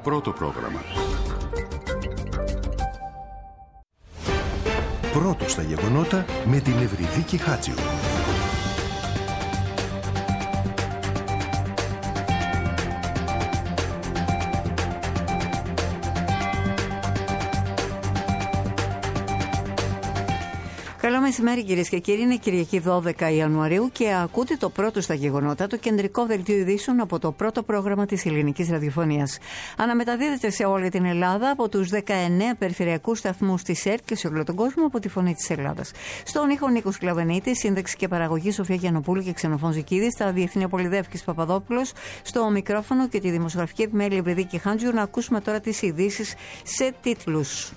Πρώτο πρόγραμμα. Πρώτο στα γεγονότα με την Ευρυδίκη Χάτζιου. Καλό μεσημέρι κυρίες και κύριοι, είναι Κυριακή 12 Ιανουαρίου και ακούτε το πρώτο στα γεγονότα, το κεντρικό δελτίο ειδήσεων από το πρώτο πρόγραμμα της ελληνικής ραδιοφωνίας. Αναμεταδίδεται σε όλη την Ελλάδα από τους 19 περιφερειακούς σταθμούς της ΕΡΤ και σε όλο τον κόσμο από τη Φωνή της Ελλάδας. Στον ήχο Νίκος Κλαβενίτη, σύνταξη και παραγωγή Σοφία Γιαννοπούλου και Ξενοφών Ζικίδη, στα διεθνή Πολυδεύκης Παπαδόπουλος, στο μικρόφωνο και τη δημοσιογραφική επιμέλεια Ευρυδίκη Χάντζιου. Να ακούσουμε τώρα τις ειδήσεις σε τίτλους.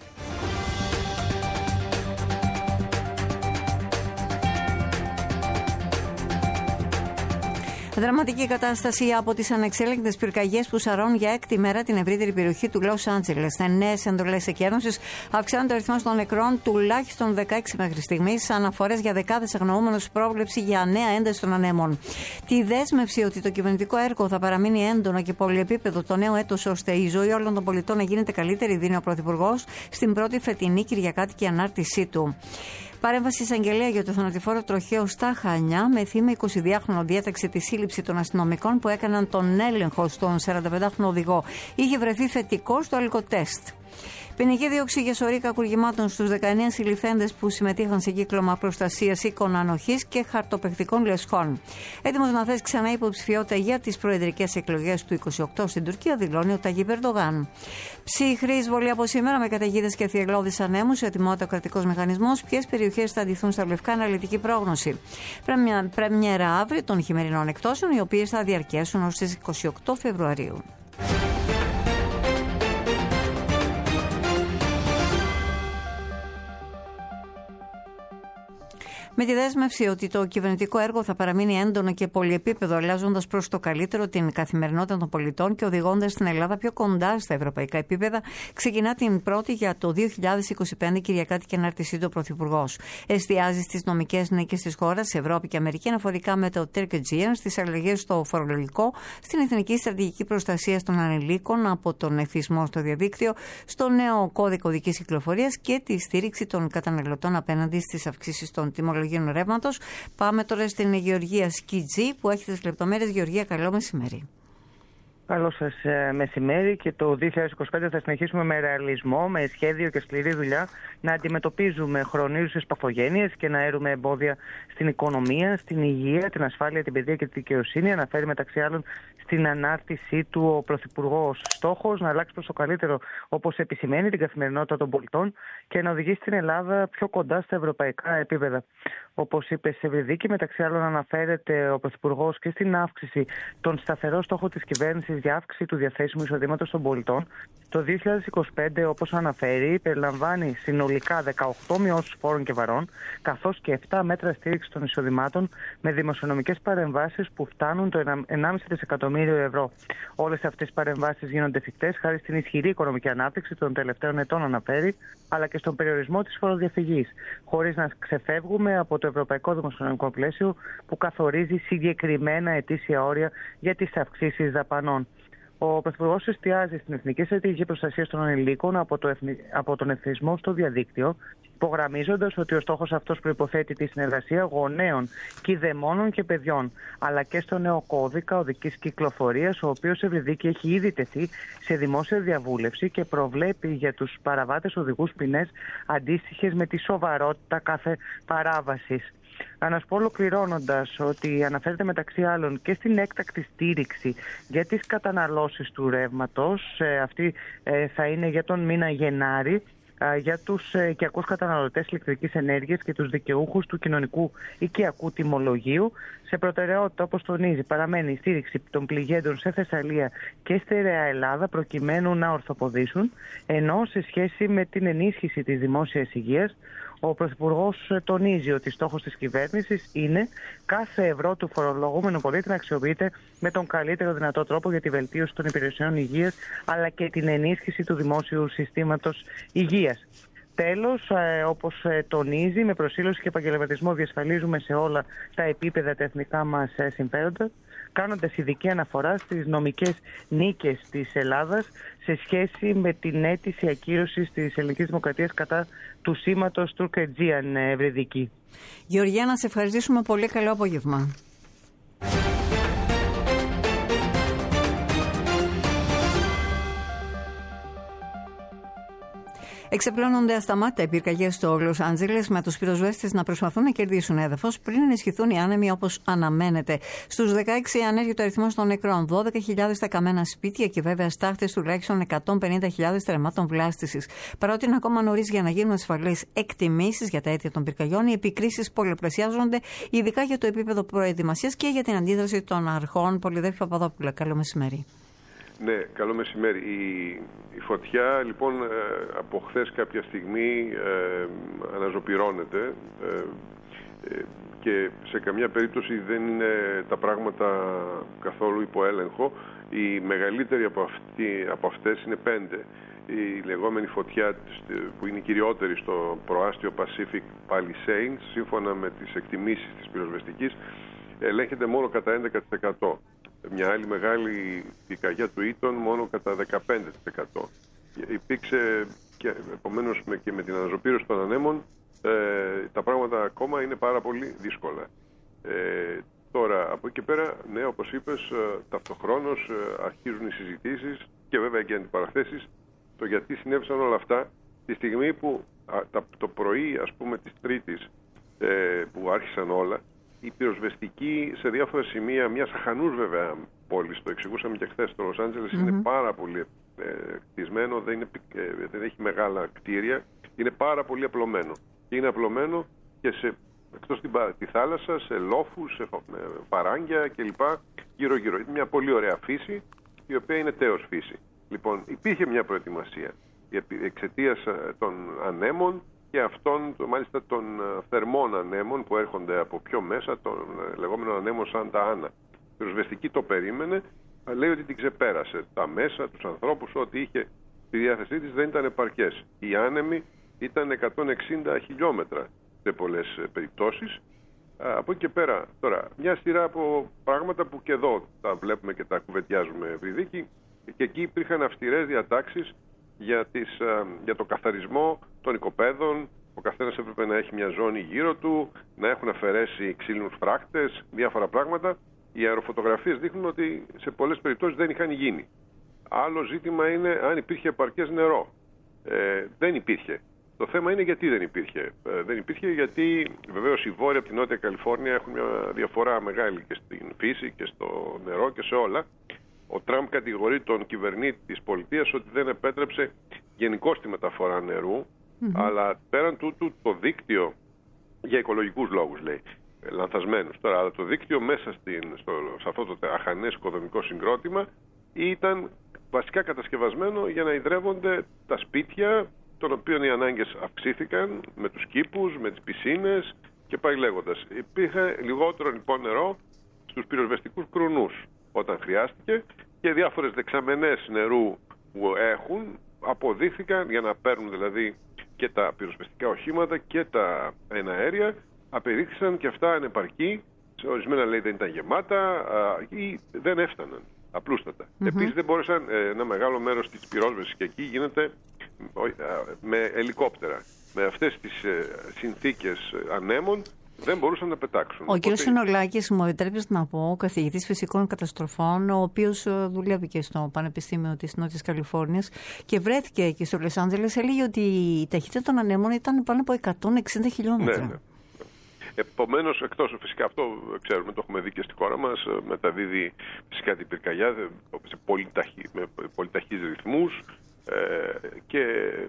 Δραματική κατάσταση από τις ανεξέλεγκτες πυρκαγιές που σαρώνουν για έκτη μέρα την ευρύτερη περιοχή του Λος Άντζελες. Σε νέες εντολές εκένωσης αυξάνεται ο αριθμός των νεκρών τουλάχιστον 16 μέχρι στιγμής. Αναφορές για δεκάδες αγνοούμενους, πρόβλεψη για νέα ένταση των ανέμων. Τη δέσμευση ότι το κυβερνητικό έργο θα παραμείνει έντονο και πολυεπίπεδο το νέο έτος, ώστε η ζωή όλων των πολιτών να γίνεται καλύτερη, δίνει ο Πρωθυπουργός στην πρώτη φετινή Κυριακάτικη ανάρτησή του. Παρέμβαση εισαγγελέα για το θανατηφόρο τροχαίο στα Χανιά, με θύμα 22χρονο, διέταξε τη σύλληψη των αστυνομικών που έκαναν τον έλεγχο στον 45χρονο οδηγό. Είχε βρεθεί θετικό στο αλκοτέστ. Ποινική δίωξη για σωρή κακουργημάτων στους 19 συλληφθέντες που συμμετείχαν σε κύκλωμα προστασίας οίκων ανοχής και χαρτοπαιχτικών λεσχών. Έτοιμος να θέσει ξανά υποψηφιότητα για τις προεδρικές εκλογές του 28 στην Τουρκία, δηλώνει ο Ταγίπ Ερντογάν. Ψυχρή εισβολή από σήμερα με καταιγίδες και θυελλώδεις ανέμους. Σε ετοιμότητα ο κρατικός μηχανισμός. Ποιες περιοχές θα αντιθούν στα λευκά, αναλυτική πρόγνωση. Πρεμιέρα αύριο των χειμερινών εκτόσεων, οι οποίες θα διαρκέσουν ως τις 28 Φεβρουαρίου. Με τη δέσμευση ότι το κυβερνητικό έργο θα παραμείνει έντονο και πολυεπίπεδο, αλλάζοντας προς το καλύτερο την καθημερινότητα των πολιτών και οδηγώντας την Ελλάδα πιο κοντά στα ευρωπαϊκά επίπεδα, ξεκινά την πρώτη για το 2025 Κυριακάτικη ανάρτησή του ο Πρωθυπουργός. Εστιάζει στις νομικές νίκες της χώρας, Ευρώπη και Αμερική, αναφορικά με το Turk Aegean, στις αλλαγές στο φορολογικό, στην εθνική στρατηγική προστασία των ανηλίκων από τον εθισμό στο διαδίκτυο, στο νέο κώδικο οδικής κυκλοφορίας και τη στήριξη των καταναλωτών απέναντι στις αυξήσεις των τιμολογίων ρεύματος. Πάμε τώρα στην Γεωργία Σκιτζή που έχει τις λεπτομέρειες. Γεωργία, καλό μεσημέρι. Καλό σας μεσημέρι, και το 2025 θα συνεχίσουμε με ρεαλισμό, με σχέδιο και σκληρή δουλειά να αντιμετωπίζουμε χρονίζουσες παθογένειες και να έρουμε εμπόδια στην οικονομία, στην υγεία, την ασφάλεια, την παιδεία και τη δικαιοσύνη. Αναφέρει μεταξύ άλλων στην ανάρτησή του ο Πρωθυπουργός. Στόχος να αλλάξει προς το καλύτερο, όπως επισημαίνει, την καθημερινότητα των πολιτών και να οδηγήσει την Ελλάδα πιο κοντά στα ευρωπαϊκά επίπεδα. Όπως είπε σε Ευρυδίκη, μεταξύ άλλων αναφέρεται ο Πρωθυπουργός και στην αύξηση των σταθερών στόχων της κυβέρνησης για αύξηση του διαθέσιμου εισοδήματος των πολιτών. Το 2025, όπως αναφέρει, περιλαμβάνει συνολικά 18 μειώσεις φόρων και βαρών, καθώς και 7 μέτρα στήριξη των εισοδημάτων με δημοσιονομικές παρεμβάσεις που φτάνουν το 1,5 δισεκατομμύριο ευρώ. Όλες αυτές οι παρεμβάσεις γίνονται εφικτές χάρη στην ισχυρή οικονομική ανάπτυξη των τελευταίων ετών, αναφέρει, αλλά και στον περιορισμό της φοροδιαφυγής, χωρίς να ξεφεύγουμε από το ευρωπαϊκό δημοσιονομικό πλαίσιο που καθορίζει συγκεκριμένα ετήσια όρια για τις αυξήσεις δαπανών. Ο Πρωθυπουργός εστιάζει στην εθνική στρατηγική προστασία των ανηλίκων από τον εθισμό στο διαδίκτυο, υπογραμμίζοντας ότι ο στόχος αυτός προϋποθέτει τη συνεργασία γονέων, κηδεμόνων και παιδιών, αλλά και στο νέο κώδικα οδικής κυκλοφορίας, ο οποίος Ευρυδίκη έχει ήδη τεθεί σε δημόσια διαβούλευση και προβλέπει για τους παραβάτες οδηγούς ποινές αντίστοιχες με τη σοβαρότητα κάθε παράβασης. Να σας πω ολοκληρώνοντας ότι αναφέρεται μεταξύ άλλων και στην έκτακτη στήριξη για τις καταναλώσεις του ρεύματος. Αυτή θα είναι για τον μήνα Γενάρη για τους οικιακούς καταναλωτές ηλεκτρικής ενέργειας και τους δικαιούχους του κοινωνικού οικιακού τιμολογίου. Σε προτεραιότητα, όπως τονίζει, παραμένει η στήριξη των πληγέντων σε Θεσσαλία και στερεά Ελλάδα προκειμένου να ορθοποδήσουν, ενώ σε σχέση με την ενίσχυση της δημόσιας υγείας, ο Πρωθυπουργός τονίζει ότι στόχος της κυβέρνησης είναι κάθε ευρώ του φορολογούμενου πολίτη να αξιοποιείται με τον καλύτερο δυνατό τρόπο για τη βελτίωση των υπηρεσιών υγείας, αλλά και την ενίσχυση του δημόσιου συστήματος υγείας. Τέλος, όπως τονίζει, με προσήλωση και επαγγελματισμό διασφαλίζουμε σε όλα τα επίπεδα τα εθνικά μας συμφέροντα, κάνοντας ειδική αναφορά στις νομικές νίκες της Ελλάδας σε σχέση με την αίτηση ακύρωσης της ελληνικής δημοκρατίας κατά του σήματος Τουρκ-Αιτζίαν, Ευρυδική. Γεωργία, να σε ευχαριστήσουμε πολύ. Καλό απόγευμα. Εξαπλώνονται ασταμάτητα οι πυρκαγιές στο Λος Άντζελες, με τους πυροσβέστες να προσπαθούν να κερδίσουν έδαφος πριν ενισχυθούν οι άνεμοι όπως αναμένεται. Στους 16 ανέργεται ο αριθμός των νεκρών, 12.000 τα καμένα σπίτια και βέβαια στάχτες τουλάχιστον 150.000 τερμάτων βλάστησης. Παρότι είναι ακόμα νωρίς για να γίνουν ασφαλείς εκτιμήσεις για τα αίτια των πυρκαγιών, οι επικρίσεις πολλαπλασιάζονται, ειδικά για το επίπεδο προετοιμασίας και για την αντίδραση των αρχών. Πολυδέρφη Παπαδόπουλα, καλό μεσημέρι. Ναι, καλό μεσημέρι. Η φωτιά λοιπόν από χθες κάποια στιγμή αναζωπυρώνεται και σε καμιά περίπτωση δεν είναι τα πράγματα καθόλου υπό έλεγχο. Η μεγαλύτερη από αυτές είναι 5. Η λεγόμενη φωτιά που είναι η κυριότερη στο προάστιο Pacific Palisades, σύμφωνα με τις εκτιμήσεις της πυροσβεστικής, ελέγχεται μόνο κατά 11%. Μια άλλη μεγάλη πυρκαγιά του Ήτων μόνο κατά 15%. Υπήρξε και επομένως και με την αναζωπήρωση των ανέμων τα πράγματα ακόμα είναι πάρα πολύ δύσκολα. Τώρα από εκεί και πέρα, ναι, όπως είπες, ταυτοχρόνως αρχίζουν οι συζητήσεις και βέβαια και αντιπαραθέσεις το γιατί συνέβησαν όλα αυτά τη στιγμή που το πρωί, ας πούμε, της Τρίτης που άρχισαν όλα, η πυροσβεστική σε διάφορα σημεία μιας αχανούς βέβαια πόλης, το εξηγούσαμε και χθες, το Λος Άντζελες είναι πάρα πολύ κτισμένο, δεν έχει μεγάλα κτίρια, είναι πάρα πολύ απλωμένο. Και είναι απλωμένο και εκτός τη θάλασσα, σε λόφους, σε παράγγια κλπ. Γύρω-γύρω. Είναι μια πολύ ωραία φύση, η οποία είναι τέος φύση. Λοιπόν, υπήρχε μια προετοιμασία εξαιτίας των ανέμων και αυτών μάλιστα των θερμών ανέμων που έρχονται από πιο μέσα, των λεγόμενων ανέμων Σάντα Άνα. Η πυροσβεστική το περίμενε, λέει ότι την ξεπέρασε. Τα μέσα, τους ανθρώπους, ό,τι είχε στη διάθεσή της δεν ήταν επαρκές. Οι άνεμοι ήταν 160 χιλιόμετρα σε πολλές περιπτώσεις. Από εκεί και πέρα, τώρα, μια σειρά από πράγματα που και εδώ τα βλέπουμε και τα κουβεντιάζουμε Ευρυδίκη, και εκεί υπήρχαν αυστηρές διατάξεις για το καθαρισμό των οικοπαίδων. Ο καθένας έπρεπε να έχει μια ζώνη γύρω του, να έχουν αφαιρέσει ξύλινους φράκτες, διάφορα πράγματα. Οι αεροφωτογραφίες δείχνουν ότι σε πολλές περιπτώσεις δεν είχαν γίνει. Άλλο ζήτημα είναι αν υπήρχε επαρκές νερό. Δεν υπήρχε. Το θέμα είναι γιατί δεν υπήρχε. Δεν υπήρχε γιατί βεβαίως οι βόρειοι από την Νότια Καλιφόρνια έχουν μια διαφορά μεγάλη και στην φύση και στο νερό και σε όλα. Ο Τραμπ κατηγορεί τον κυβερνήτη της πολιτείας ότι δεν επέτρεψε γενικώς τη μεταφορά νερού, αλλά πέραν τούτου το δίκτυο, για οικολογικούς λόγους λέει, λανθασμένους τώρα, αλλά το δίκτυο μέσα σε αυτό το αχανές οικοδομικό συγκρότημα ήταν βασικά κατασκευασμένο για να ιδρεύονται τα σπίτια, των οποίων οι ανάγκες αυξήθηκαν με τους κήπους, με τις πισίνες και πάει λέγοντας. Υπήρχε λιγότερο λοιπόν νερό στους πυροσβεστικούς κρουνούς όταν χρειάστηκε και διάφορες δεξαμενές νερού που έχουν αποδείχθηκαν για να παίρνουν δηλαδή και τα πυροσβεστικά οχήματα και τα εναέρια, απεδείχθησαν και αυτά ανεπαρκή, σε ορισμένα λέει δεν ήταν γεμάτα ή δεν έφταναν απλούστατα. Επίσης δεν μπόρεσαν ένα μεγάλο μέρος της πυρόσβεσης και εκεί γίνεται με ελικόπτερα. Με αυτές τις συνθήκες ανέμων δεν μπορούσαν να πετάξουν. Ο κ. Συνολάκης, μου επιτρέπεις να πω, καθηγητής φυσικών καταστροφών, ο οποίος δουλεύει και στο Πανεπιστήμιο της Νότιας Καλιφόρνιας και βρέθηκε εκεί στο Λος Άντζελες, έλεγε ότι η ταχύτητα των ανέμων ήταν πάνω από 160 χιλιόμετρα. Ναι. Επομένως, εκτός φυσικά αυτό ξέρουμε, το έχουμε δει και στη χώρα μας, μεταδίδει φυσικά την πυρκαγιά σε πολύ ταχύς ρυθμούς και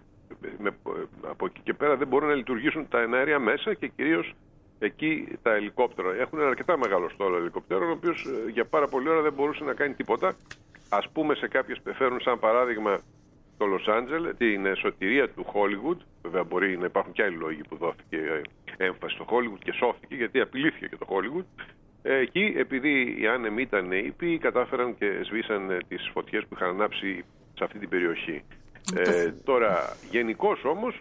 από εκεί και πέρα δεν μπορούν να λειτουργήσουν τα εναέρια μέσα και κυρίως εκεί τα ελικόπτερα. Έχουν ένα αρκετά μεγάλο στόλο ελικοπτέρων, ο οποίος για πάρα πολλή ώρα δεν μπορούσε να κάνει τίποτα. Ας πούμε, σε κάποιες φέρνουν σαν παράδειγμα το Λος Άντζελες, την σωτηρία του Χόλιγουντ. Βέβαια, μπορεί να υπάρχουν και άλλοι λόγοι που δόθηκε έμφαση στο Χόλιγουντ και σώθηκε, γιατί απειλήθηκε και το Χόλιγουντ. Εκεί, επειδή οι άνεμοι ήταν ήπιοι, κατάφεραν και σβήσαν τις φωτιές που είχαν ανάψει σε αυτή την περιοχή. Τώρα, γενικώς όμως,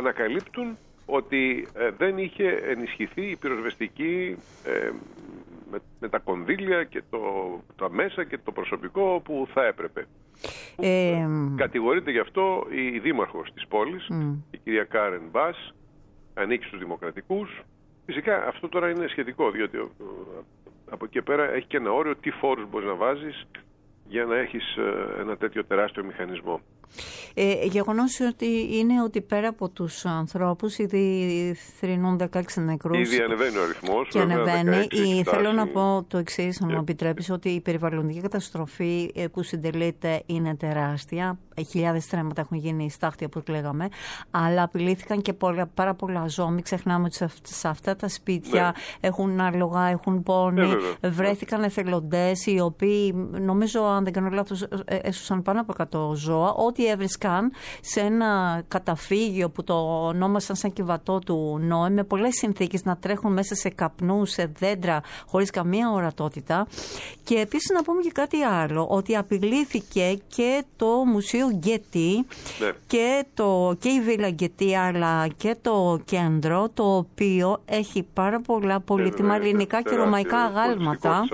ανακαλύπτουν ότι δεν είχε ενισχυθεί η πυροσβεστική με τα κονδύλια και τα μέσα και το προσωπικό που θα έπρεπε. Κατηγορείται γι' αυτό η δήμαρχος της πόλης, η κυρία Κάρεν Μπάς, ανήκει στους Δημοκρατικούς. Φυσικά αυτό τώρα είναι σχετικό, διότι από εκεί πέρα έχει και ένα όριο τι φόρους μπορείς να βάζεις για να έχεις ένα τέτοιο τεράστιο μηχανισμό. Γεγονός ότι πέρα από τους ανθρώπους ήδη θρηνούν 16 νεκρούς. Ήδη ανεβαίνει ο αριθμός. Και ανεβαίνει. Θέλω να πω το εξής, αν μου επιτρέπεις, ότι η περιβαλλοντική καταστροφή που συντελείται είναι τεράστια. Χιλιάδες θρέματα έχουν γίνει στάχτη, όπως λέγαμε, αλλά απειλήθηκαν και πάρα πολλά ζώα. Μην ξεχνάμε ότι σε αυτά τα σπίτια έχουν άλογα, έχουν πόνοι. Βρέθηκαν εθελοντές οι οποίοι, νομίζω, αν δεν κάνω λάθος, έσωσαν πάνω από 100 ζώα. Ό,τι έβρισκαν σε ένα καταφύγιο που το ονόμασαν σαν κυβατό του Νόε, με πολλές συνθήκες, να τρέχουν μέσα σε καπνούς, σε δέντρα, χωρίς καμία ορατότητα. Και επίσης να πούμε και κάτι άλλο, ότι απειλήθηκε και το Μουσείο Γκέτι και η Βίλα Γκέτι, αλλά και το κέντρο, το οποίο έχει πάρα πολλά πολύτιμα ελληνικά και ρωμαϊκά αγάλματα.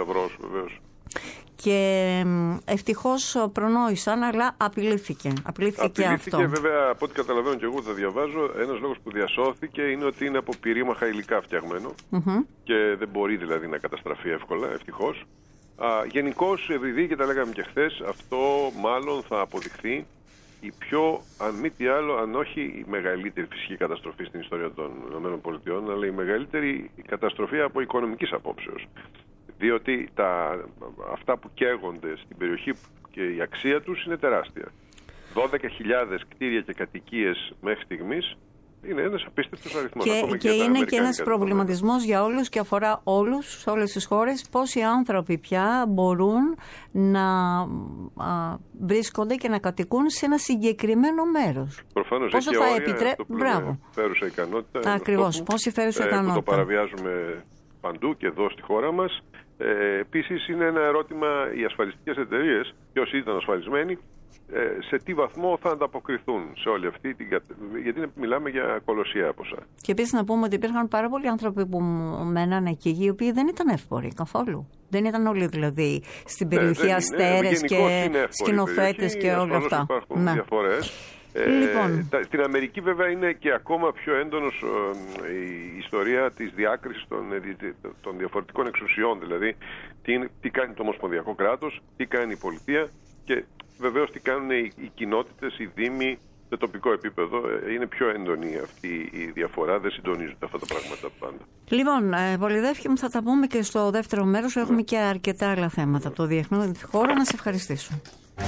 Και ευτυχώς προνόησαν, αλλά απειλήθηκε αυτό. Βέβαια, από ό,τι καταλαβαίνω και εγώ, τα διαβάζω, ένας λόγος που διασώθηκε είναι ότι είναι από πυρήμαχα υλικά φτιαγμένο και δεν μπορεί δηλαδή να καταστραφεί εύκολα, ευτυχώς. Γενικώς, επειδή και τα λέγαμε και χθες, αυτό μάλλον θα αποδειχθεί η πιο, αν μη τι άλλο, αν όχι η μεγαλύτερη φυσική καταστροφή στην ιστορία των ΗΠΑ, αλλά η μεγαλύτερη καταστροφή από οικονομικής απόψεως. Διότι αυτά που καίγονται στην περιοχή και η αξία τους είναι τεράστια. 12.000 κτίρια και κατοικίες μέχρι στιγμής είναι ένας απίστευτος αριθμός. Και είναι και ένας προβληματισμός για όλους και αφορά όλους, σε όλες τις χώρες, πώς οι άνθρωποι πια μπορούν να βρίσκονται και να κατοικούν σε ένα συγκεκριμένο μέρος. Προφανώς έχει όρια, Μπράβο. Φέρουσα ικανότητα. Ακριβώς, πώς η φέρουσα ικανότητα. Το παραβιάζουμε παντού και εδώ στη χώρα μας. Επίσης είναι ένα ερώτημα οι ασφαλιστικές εταιρείες και όσοι ήταν ασφαλισμένοι σε τι βαθμό θα ανταποκριθούν σε όλη αυτή την γιατί μιλάμε για κολοσσιαία ποσά. Και επίσης να πούμε ότι υπήρχαν πάρα πολλοί άνθρωποι που μένανε εκεί, οι οποίοι δεν ήταν εύποροι καθόλου. Δεν ήταν όλοι δηλαδή στην περιοχή αστέρες και σκηνοθέτες και όλα αυτά. Υπάρχουν διαφορές. Στην Αμερική βέβαια είναι και ακόμα πιο έντονος η ιστορία της διάκρισης των διαφορετικών εξουσιών, δηλαδή τι κάνει το ομοσπονδιακό κράτος, τι κάνει η πολιτεία και βεβαίως τι κάνουν οι κοινότητες, οι δήμοι σε τοπικό επίπεδο. Είναι πιο έντονη αυτή η διαφορά, δεν συντονίζονται αυτά τα πράγματα πάντα. Λοιπόν, Πολυδεύκη μου, θα τα πούμε και στο δεύτερο μέρος, έχουμε και αρκετά άλλα θέματα από το διεθνή χώρο. Να σε ευχαριστήσω.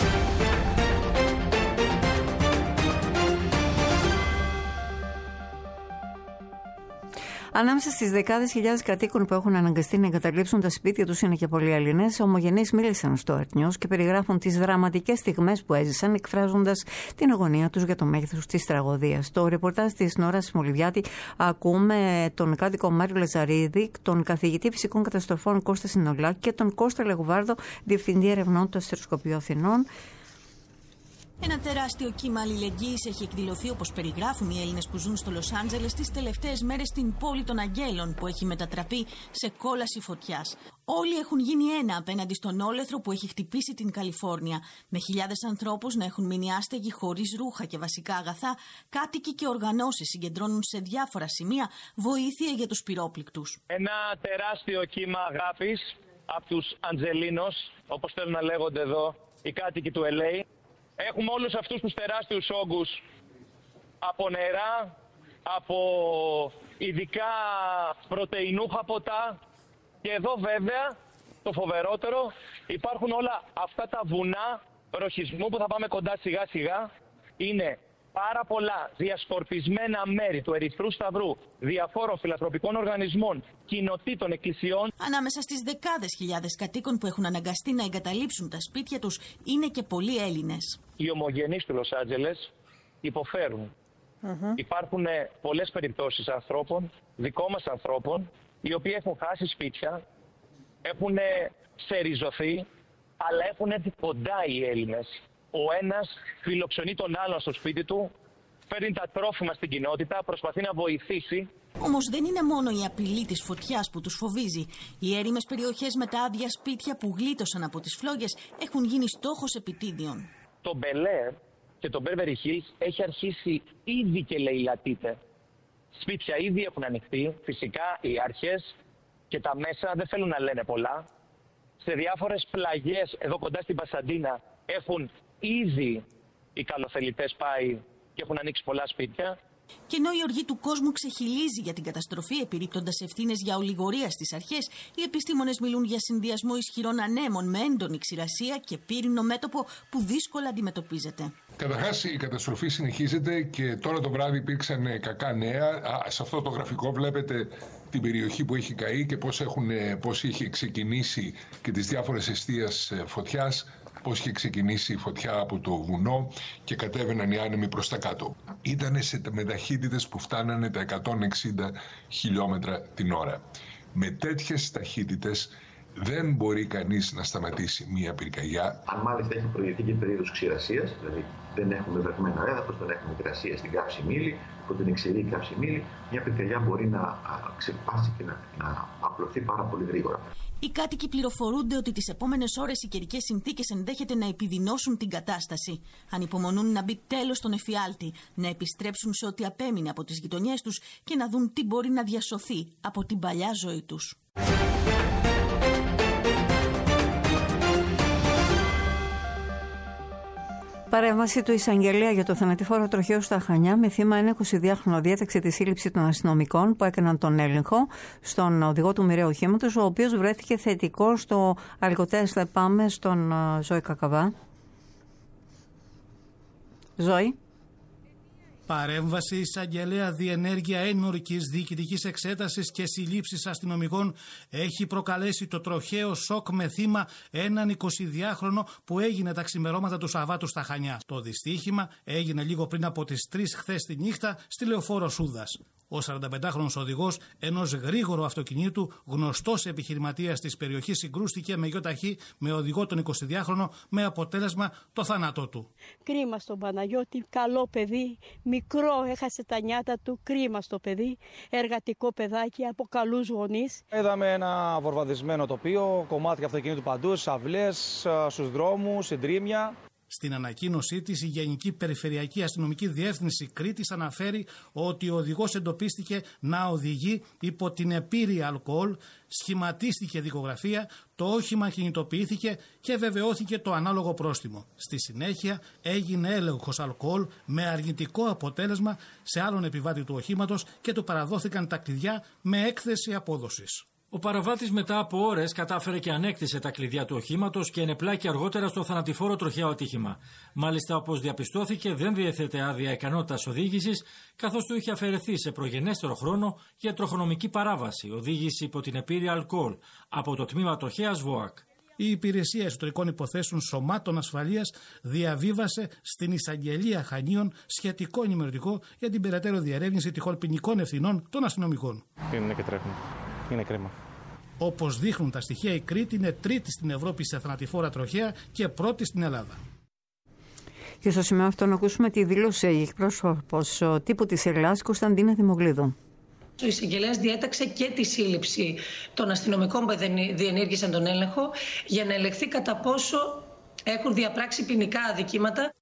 Ανάμεσα στις δεκάδες χιλιάδες κατοίκων που έχουν αναγκαστεί να εγκαταλείψουν τα σπίτια τους είναι και πολλοί Έλληνες. Ομογενείς μίλησαν στο Earth News και περιγράφουν τις δραματικές στιγμές που έζησαν, εκφράζοντας την αγωνία τους για το μέγεθος της τραγωδίας. Στο ρεπορτάζ της Νόρας Σιμολιβιάτη ακούμε τον κάτοικο Μάριο Λαζαρίδη, τον καθηγητή φυσικών καταστροφών Κώστα Συνολάκη και τον Κώστα Λεγουβάρδο, διευθυντή ερευνών του Αστεροσκοπείου Αθηνών. Ένα τεράστιο κύμα αλληλεγγύης έχει εκδηλωθεί, όπως περιγράφουν οι Έλληνες που ζουν στο Λος Άντζελες τις τελευταίες μέρες στην πόλη των Αγγέλων, που έχει μετατραπεί σε κόλαση φωτιάς. Όλοι έχουν γίνει ένα απέναντι στον όλεθρο που έχει χτυπήσει την Καλιφόρνια, με χιλιάδες ανθρώπους να έχουν μείνει άστεγοι χωρίς ρούχα και βασικά αγαθά. Κάτοικοι και οργανώσεις συγκεντρώνουν σε διάφορα σημεία βοήθεια για τους πυρόπληκτους. Ένα τεράστιο κύμα αγάπης από τους Αντζελίνος, όπως θέλουν να λέγονται εδώ οι κάτοικοι του LA. Έχουμε όλους αυτούς τους τεράστιους όγκους από νερά, από ειδικά πρωτεϊνούχα ποτά και εδώ βέβαια το φοβερότερο υπάρχουν όλα αυτά τα βουνά ροχισμού που θα πάμε κοντά σιγά σιγά. Είναι πάρα πολλά διασκορπισμένα μέρη του Ερυθρού Σταυρού, διαφόρων φιλανθρωπικών οργανισμών, κοινοτήτων, εκκλησιών. Ανάμεσα στις δεκάδες χιλιάδες κατοίκων που έχουν αναγκαστεί να εγκαταλείψουν τα σπίτια τους είναι και πολλοί Έλληνες. Οι ομογενείς του Λος Άντζελες υποφέρουν. Υπάρχουν πολλές περιπτώσεις ανθρώπων, δικών μας ανθρώπων, οι οποίοι έχουν χάσει σπίτια, έχουν ξεριζωθεί, αλλά έχουν έρθει κοντά οι Έλληνες. Ο ένας φιλοξενεί τον άλλον στο σπίτι του, φέρνει τα τρόφιμα στην κοινότητα, προσπαθεί να βοηθήσει. Όμως δεν είναι μόνο η απειλή της φωτιάς που τους φοβίζει. Οι έρημες περιοχές με τα άδεια σπίτια που γλίτωσαν από τις φλόγες έχουν γίνει στόχος επιτίδιων. Το Μπελέρ και το Beverly Hills έχει αρχίσει ήδη και λαιλατείται. Σπίτια ήδη έχουν ανοιχτεί. Φυσικά οι αρχές και τα μέσα δεν θέλουν να λένε πολλά. Σε διάφορες πλαγιές εδώ κοντά στην Πασαντίνα έχουν ήδη οι καλοθελητές πάει και έχουν ανοίξει πολλά σπίτια. Και ενώ η οργή του κόσμου ξεχυλίζει για την καταστροφή, επιρρύπτοντας ευθύνες για ολιγορία στις αρχές, οι επιστήμονες μιλούν για συνδυασμό ισχυρών ανέμων με έντονη ξηρασία και πύρινο μέτωπο που δύσκολα αντιμετωπίζεται. Καταρχάς, η καταστροφή συνεχίζεται και τώρα το βράδυ υπήρξαν κακά νέα. Σε αυτό το γραφικό βλέπετε την περιοχή που έχει καεί και πώς είχε ξεκινήσει και τις διάφορες αιστείες φωτιάς. Πώς είχε ξεκινήσει η φωτιά από το βουνό και κατέβαιναν οι άνεμοι προς τα κάτω. Ήτανε με ταχύτητες που φτάνανε τα 160 χιλιόμετρα την ώρα. Με τέτοιες ταχύτητες δεν μπορεί κανείς να σταματήσει μία πυρκαγιά. Αν μάλιστα έχει προηγηθεί και περίοδος ξηρασίας, δηλαδή δεν έχουμε βρεγμένο έδαφος, δεν έχουμε υγρασία στην κάψη μήλη, που την εξαιρεί η κάψη μήλη, μια πυρκαγιά μπορεί να ξεπάσει και να απλωθεί πάρα πολύ γρήγορα. Οι κάτοικοι πληροφορούνται ότι τις επόμενες ώρες οι καιρικές συνθήκες ενδέχεται να επιδεινώσουν την κατάσταση. Ανυπομονούν να μπει τέλος στον εφιάλτη, να επιστρέψουν σε ό,τι απέμεινε από τις γειτονιές τους και να δουν τι μπορεί να διασωθεί από την παλιά ζωή τους. Παρέμβαση του εισαγγελέα για το θανατηφόρο τροχαίο στα Χανιά με θύμα ένα 22χρονο διέταξε τη σύλληψη των αστυνομικών που έκαναν τον έλεγχο στον οδηγό του μοιραίου οχήματος, ο οποίος βρέθηκε θετικό στο αλκοτέστ. Πάμε στον Ζώη Κακαβά. Ζώη. Παρέμβαση εισαγγελέα διενέργεια ένορκης διοικητικής εξέτασης και συλλήψης αστυνομικών έχει προκαλέσει το τροχαίο σοκ με θύμα έναν 22χρονο που έγινε τα ξημερώματα του Σαββάτου στα Χανιά. Το δυστύχημα έγινε λίγο πριν από τις 3 χθες τη νύχτα στη λεωφόρο Σούδας. Ο 45χρονος οδηγός ενός γρήγορου αυτοκινήτου, γνωστός επιχειρηματίας της περιοχής, συγκρούστηκε με γιοταχή με οδηγό τον 22χρονο με αποτέλεσμα το θάνατό του. Κρίμα στον Παναγιώτη, καλό παιδί, μικρό, έχασε τα νιάτα του, κρίμα στο παιδί, εργατικό παιδάκι από καλούς γονείς. Είδαμε ένα βορβαδισμένο τοπίο, κομμάτια αυτοκινήτου παντού, στις αυλές, στους δρόμους, συντρίμια. Στην ανακοίνωσή της, η Γενική Περιφερειακή Αστυνομική Διεύθυνση Κρήτης αναφέρει ότι ο οδηγός εντοπίστηκε να οδηγεί υπό την επίρρεια αλκοόλ, σχηματίστηκε δικογραφία, το όχημα κινητοποιήθηκε και βεβαιώθηκε το ανάλογο πρόστιμο. Στη συνέχεια έγινε έλεγχος αλκοόλ με αρνητικό αποτέλεσμα σε άλλον επιβάτη του οχήματος και του παραδόθηκαν τα κλειδιά με έκθεση απόδοσης. Ο παραβάτης μετά από ώρες κατάφερε και ανέκτησε τα κλειδιά του οχήματος και ενεπλάκη αργότερα στο θανατηφόρο τροχαίο ατύχημα. Μάλιστα, όπως διαπιστώθηκε, δεν διέθετε άδεια ικανότητας οδήγησης, καθώς του είχε αφαιρεθεί σε προγενέστερο χρόνο για τροχονομική παράβαση, οδήγηση υπό την επίρρεια αλκοόλ, από το τμήμα τροχέας ΒΟΑΚ. Η Υπηρεσία Εσωτερικών Υποθέσεων Σωμάτων Ασφαλείας διαβίβασε στην Εισαγγελία Χανίων σχετικό ενημερωτικό για την περαιτέρω διερεύνηση τυχόν ποινικών ευθυνών των αστυνομικών. Είναι και τρέχουν. Είναι κρίμα. Όπως δείχνουν τα στοιχεία, η Κρήτη είναι τρίτη στην Ευρώπη σε θανατηφόρα τροχαία και πρώτη στην Ελλάδα. Και στο σημείο αυτό να ακούσουμε τη δήλωση εκπρόσωπος τύπου της Ελλάδας, Κωνσταντίνα Δημογλίδου. Ο εισαγγελέας διέταξε και τη σύλληψη των αστυνομικών που διενήργησαν τον έλεγχο για να ελεγχθεί κατά πόσο έχουν διαπράξει ποινικά αδικήματα.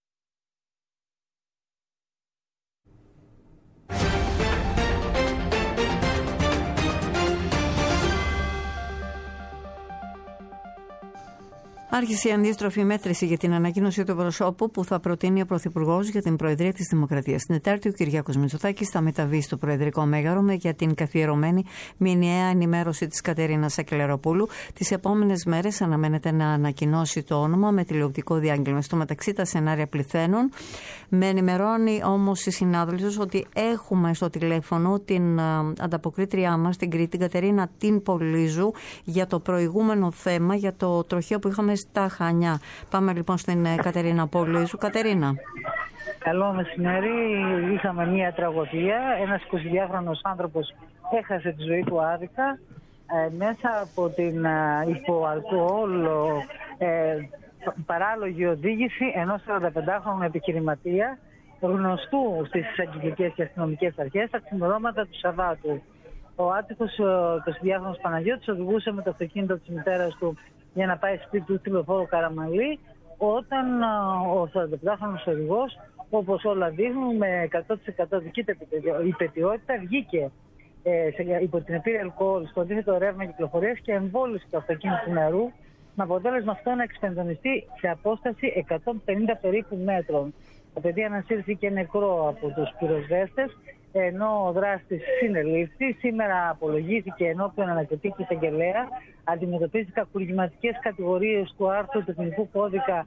Άρχισε η αντίστροφη μέτρηση για την ανακοίνωση του προσώπου που θα προτείνει ο Πρωθυπουργός για την Προεδρία της Δημοκρατίας. Την Τετάρτη, ο Κυριάκος Μητσοτάκης θα μεταβεί στο Προεδρικό Μέγαρο για την καθιερωμένη μηνιαία ενημέρωση της Κατερίνας Σακελαροπούλου. Τις επόμενες μέρες αναμένεται να ανακοινώσει το όνομα με τηλεοπτικό διάγγελμα. Στο μεταξύ, τα σενάρια πληθαίνουν. Με ενημερώνει όμως η συνάδελφος ότι έχουμε στο τηλέφωνο την ανταποκρίτριά μας στην Κρήτη, την Κατερίνα την Πολύζου, για το προηγούμενο θέμα, για το τροχαίο που είχαμε στα Χανιά. Πάμε λοιπόν στην Κατερίνα Πολύζου. Κατερίνα. Καλό μεσημέρι. Είχαμε μία τραγωδία. Ένας 22χρονος άνθρωπος έχασε τη ζωή του άδικα μέσα από την υποαλκοόλ παράλογη οδήγηση ενός 45χρονου επιχειρηματία. γνωστού στις αγγλικές και αστυνομικές αρχές τα ξημερώματα του Σαββάτου. Ο άτυχος 22χρονος Παναγιώτης οδηγούσε με το αυτοκίνητο της μητέρας του για να πάει σπίτι του στη Λεωφόρο Καραμαλή, όταν ο 45χρονος οδηγός, όπως όλα δείχνουν, με 100% δική υπετιότητα βγήκε υπό την επίρρεια αλκοόλ στο αντίθετο ρεύμα κυκλοφορίας και εμβόλυσε το αυτοκίνητο του νερού, με αποτέλεσμα αυτό να εξπεντονιστεί σε απόσταση 150 περίπου μέτρων. Το παιδί ανασύρθηκε νεκρό από τους πυροσβέστες, ενώ ο δράστης συνελήφθη. Σήμερα απολογήθηκε ενώπιον ανακριτή και εισαγγελέα. Αντιμετωπίζει κακουργηματικές κατηγορίες του άρθρου του Ποινικού Κώδικα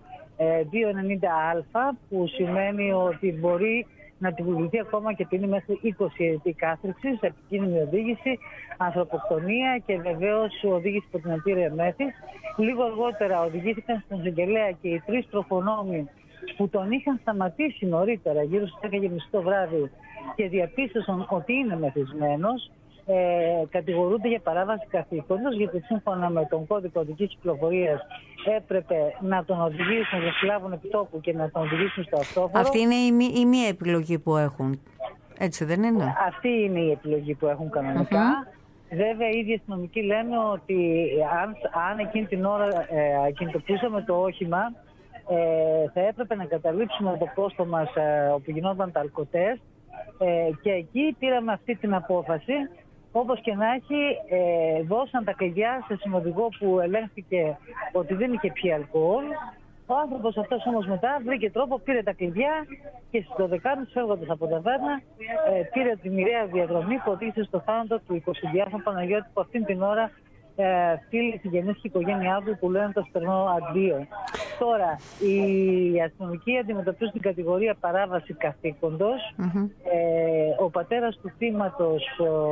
290α, που σημαίνει ότι μπορεί να τιμωρηθεί ακόμα και ποινή μέχρι 20 ετή κάθριξη, επικίνδυνη οδήγηση, ανθρωποκτονία και βεβαίως οδήγηση υπό την επίρρεια μέθης. Λίγο αργότερα οδηγήθηκαν στον εισαγγελέα και οι 3 προφωνόμοι που τον είχαν σταματήσει νωρίτερα, γύρω στις 10:30 το βράδυ, και διαπίστωσαν ότι είναι μεθυσμένος. Κατηγορούνται για παράβαση καθήκοντος, γιατί σύμφωνα με τον κώδικα οδικής κυκλοφορίας έπρεπε να τον οδηγήσουν, να συλλάβουν επιτόπου και να τον οδηγήσουν στο αυτόφορο. Αυτή είναι η μία επιλογή που έχουν. Έτσι δεν είναι? Αυτή είναι η επιλογή που έχουν κανονικά. Βέβαια, οι ίδιοι αστυνομικοί λένε ότι αν εκείνη την ώρα κινητοποιούσαμε το όχημα, θα έπρεπε να καταλήψουμε το πόστο μας όπου γινόταν τα αλκοτέστ, και εκεί πήραμε αυτή την απόφαση. Όπως και να έχει, δώσαν τα κλειδιά σε συνοδηγό που ελέγχθηκε ότι δεν είχε πιει αλκοόλ. Ο άνθρωπος αυτός όμως μετά βρήκε τρόπο, πήρε τα κλειδιά και στις 12:30 φεύγοντας από τα ταβέρνα πήρε τη μοιραία διαδρομή που οδήγησε στο θάνατο του 22χρονου Παναγιώτη, που αυτήν την ώρα φίλοι, συγγενείς και η οικογένειά του που λένε το στερνό αντίο. Τώρα, οι αστυνομικοί αντιμετωπίζουν την κατηγορία παράβαση καθήκοντος. Ο πατέρας του θύματος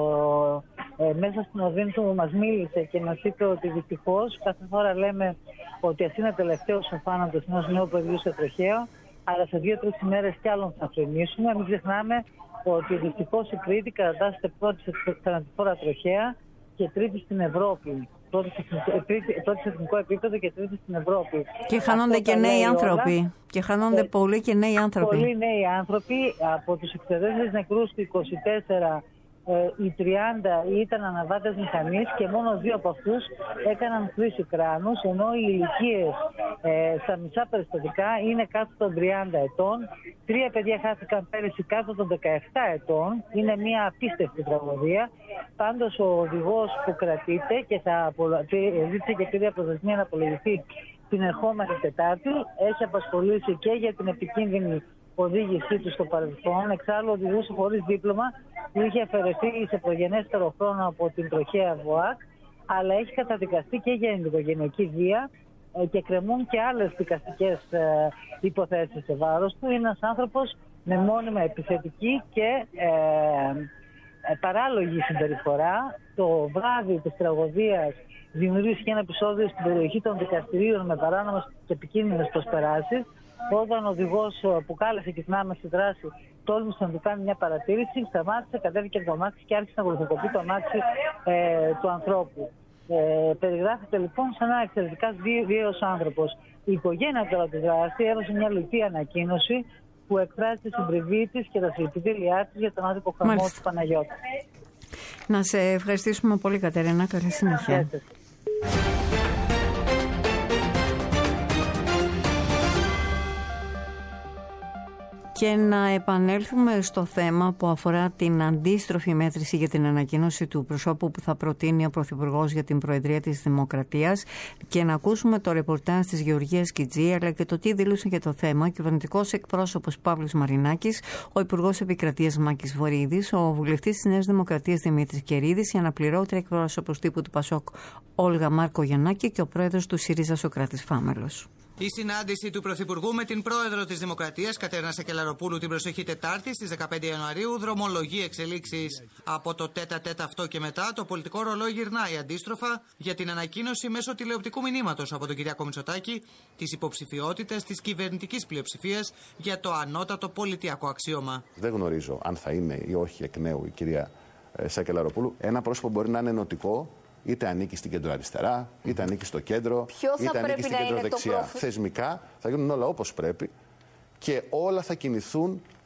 μέσα στην οδύνη του μας μίλησε και μας είπε ότι δυστυχώς κάθε φορά λέμε ότι ας είναι τελευταίος ο θάνατος ενός νέου παιδιού σε τροχαίο, αλλά σε 2-3 ημέρες κι άλλον θα φρενήσουμε. Μην ξεχνάμε ότι δυστυχώς η Κρήτη κατατάσσεται πρώτη σε θανατηφόρα τροχαία και τρίτη στην Ευρώπη. Πρώτη σε εθνικό επίπεδο και τρίτη στην Ευρώπη. Και χάνονται και νέοι άνθρωποι. Και χάνονται πολλοί και νέοι άνθρωποι. Πολλοί νέοι άνθρωποι. Από τους 64 νεκρούς του 24, οι 30 ήταν αναβάτες μηχανής και μόνο 2 από αυτούς έκαναν χρήση κράνους, ενώ οι ηλικίες στα μισά περιστατικά είναι κάτω των 30 ετών. 3 παιδιά χάθηκαν πέρυσι κάτω των 17 ετών. Είναι μια απίστευτη τραγωδία. Πάντως ο οδηγός που κρατείται και θα ζήτησε και πήρε αποδεσμία να απολογηθεί την ερχόμενη Τετάρτη, έχει απασχολήσει και για την επικίνδυνη οδήγησή του στο παρελθόν. Εξάλλου οδηγούσε χωρίς δίπλωμα, που είχε αφαιρεθεί σε προγενέστερο χρόνο από την τροχαία ΒΟΑΚ, αλλά έχει καταδικαστεί και για ενδοοικογενειακή βία και κρεμούν και άλλες δικαστικές υποθέσεις σε βάρος του. Είναι ένας άνθρωπος με μόνιμα επιθετική και παράλογη συμπεριφορά. Το βράδυ της τραγωδίας δημιουργήθηκε ένα επεισόδιο στην περιοχή των δικαστηρίων με παράνομες και επικίνδυνες προσπεράσεις, όταν ο οδηγός που κάλεσε και την άμεση δράση τόλμησε να του κάνει μια παρατήρηση, σταμάτησε, κατέβηκε από το αμάξι και άρχισε να γλυφοκοπεί το αμάξι του ανθρώπου. Περιγράφεται λοιπόν σαν ένα εξαιρετικά βίαιος άνθρωπος. Η οικογένεια τώρα του δράστη έδωσε μια λεπτή ανακοίνωση που εκφράζει τη συντριβή της και τα συλληπιτήριά της για τον άτυπο χαμό του Παναγιώτη. Να σε ευχαριστήσουμε πολύ, Κατερίνα. Καλή συνέχεια. Και να επανέλθουμε στο θέμα που αφορά την αντίστροφη μέτρηση για την ανακοίνωση του προσώπου που θα προτείνει ο Πρωθυπουργός για την Προεδρία της Δημοκρατίας, και να ακούσουμε το ρεπορτάζ της Γεωργίας Κιτζή, αλλά και το τι δήλωσε για το θέμα ο κυβερνητικός εκπρόσωπος Παύλος Μαρινάκης, ο Υπουργός Επικρατείας Μάκης Βορίδης, ο Βουλευτής της Νέας Δημοκρατίας Δημήτρης Κερίδης, η αναπληρώτρια εκπρόσωπος τύπου του ΠΑΣΟΚ Όλγα Μάρκο Γιαννάκη και ο πρόεδρος του ΣΥΡΙΖΑ Σωκράτης Φάμελος. Η συνάντηση του Πρωθυπουργού με την πρόεδρο της Δημοκρατίας, Κατερίνα Σακελαροπούλου, την προσεχή Τετάρτη στις 15 Ιανουαρίου δρομολογεί εξελίξεις. Από το τέτα-τέτα αυτό και μετά, το πολιτικό ρολόι γυρνάει αντίστροφα για την ανακοίνωση μέσω τηλεοπτικού μηνύματος από τον Κυριάκο Μητσοτάκη τις υποψηφιότητες της κυβερνητικής πλειοψηφίας για το ανώτατο πολιτιακό αξίωμα. Δεν γνωρίζω αν θα είναι ή όχι εκ νέου η κυρία Σακελαροπούλου. Ένα πρόσωπο μπορεί να είναι ενωτικό. Είτε ανήκει στην κεντροαριστερά, είτε ανήκει στο κέντρο, είτε ανήκει στην κεντροδεξιά. Θεσμικά θα γίνουν όλα όπως πρέπει και όλα θα κινηθούν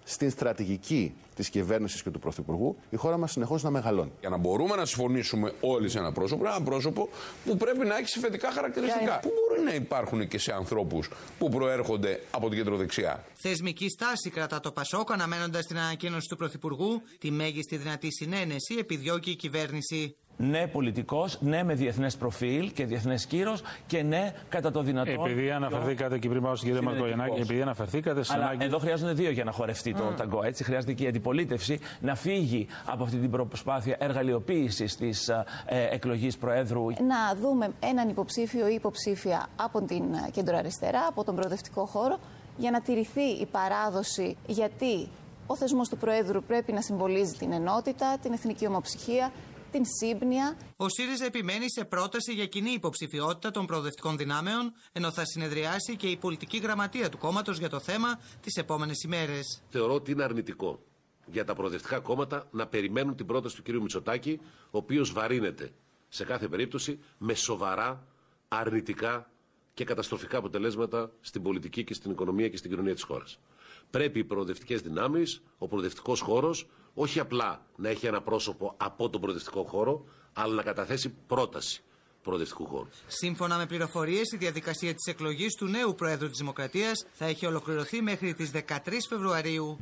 στην στρατηγική της κυβέρνησης και του Πρωθυπουργού, η χώρα μας συνεχώς να μεγαλώνει. Για να μπορούμε να συμφωνήσουμε όλοι σε ένα πρόσωπο που πρέπει να έχει συμφετικά χαρακτηριστικά. Που μπορεί να υπάρχουν και σε ανθρώπους που προέρχονται από την κεντροδεξιά. Θεσμική στάση κρατά το ΠΑΣΟΚ, αναμένοντας την ανακοίνωση του Πρωθυπουργού. Τη μέγιστη δυνατή συνένεση επιδιώκει η κυβέρνηση. Ναι πολιτικός, ναι με διεθνές προφίλ και διεθνές κύρος και ναι κατά το δυνατόν. Επειδή αναφερθήκατε και πριν πάω στην κυρία Μαρκογιαννάκη, επειδή αναφερθήκατε στην ανάγκη. Εδώ χρειάζονται δύο για να χορευτεί το ταγκό. Έτσι χρειάζεται και η αντιπολίτευση να φύγει από αυτή την προσπάθεια εργαλειοποίησης της εκλογής Προέδρου. Να δούμε έναν υποψήφιο ή υποψήφια από την κεντροαριστερά, από τον προοδευτικό χώρο, για να τηρηθεί η παράδοση, γιατί ο θεσμός του Προέδρου πρέπει να συμβολίζει την ενότητα, την εθνική ομοψυχία, την σύμπνοια. Ο ΣΥΡΙΖΑ επιμένει σε πρόταση για κοινή υποψηφιότητα των προοδευτικών δυνάμεων, ενώ θα συνεδριάσει και η πολιτική γραμματεία του κόμματος για το θέμα τις επόμενες ημέρες. Θεωρώ ότι είναι αρνητικό για τα προοδευτικά κόμματα να περιμένουν την πρόταση του κ. Μητσοτάκη, ο οποίος βαρύνεται σε κάθε περίπτωση με σοβαρά, αρνητικά και καταστροφικά αποτελέσματα στην πολιτική και στην οικονομία και στην κοινωνία της χώρας. Πρέπει οι προοδευτικές δυνάμεις, ο προοδευτικός χώρος, όχι απλά να έχει ένα πρόσωπο από τον προοδευτικό χώρο, αλλά να καταθέσει πρόταση προοδευτικού χώρου. Σύμφωνα με πληροφορίες, η διαδικασία της εκλογής του νέου Προέδρου της Δημοκρατίας θα έχει ολοκληρωθεί μέχρι τις 13 Φεβρουαρίου.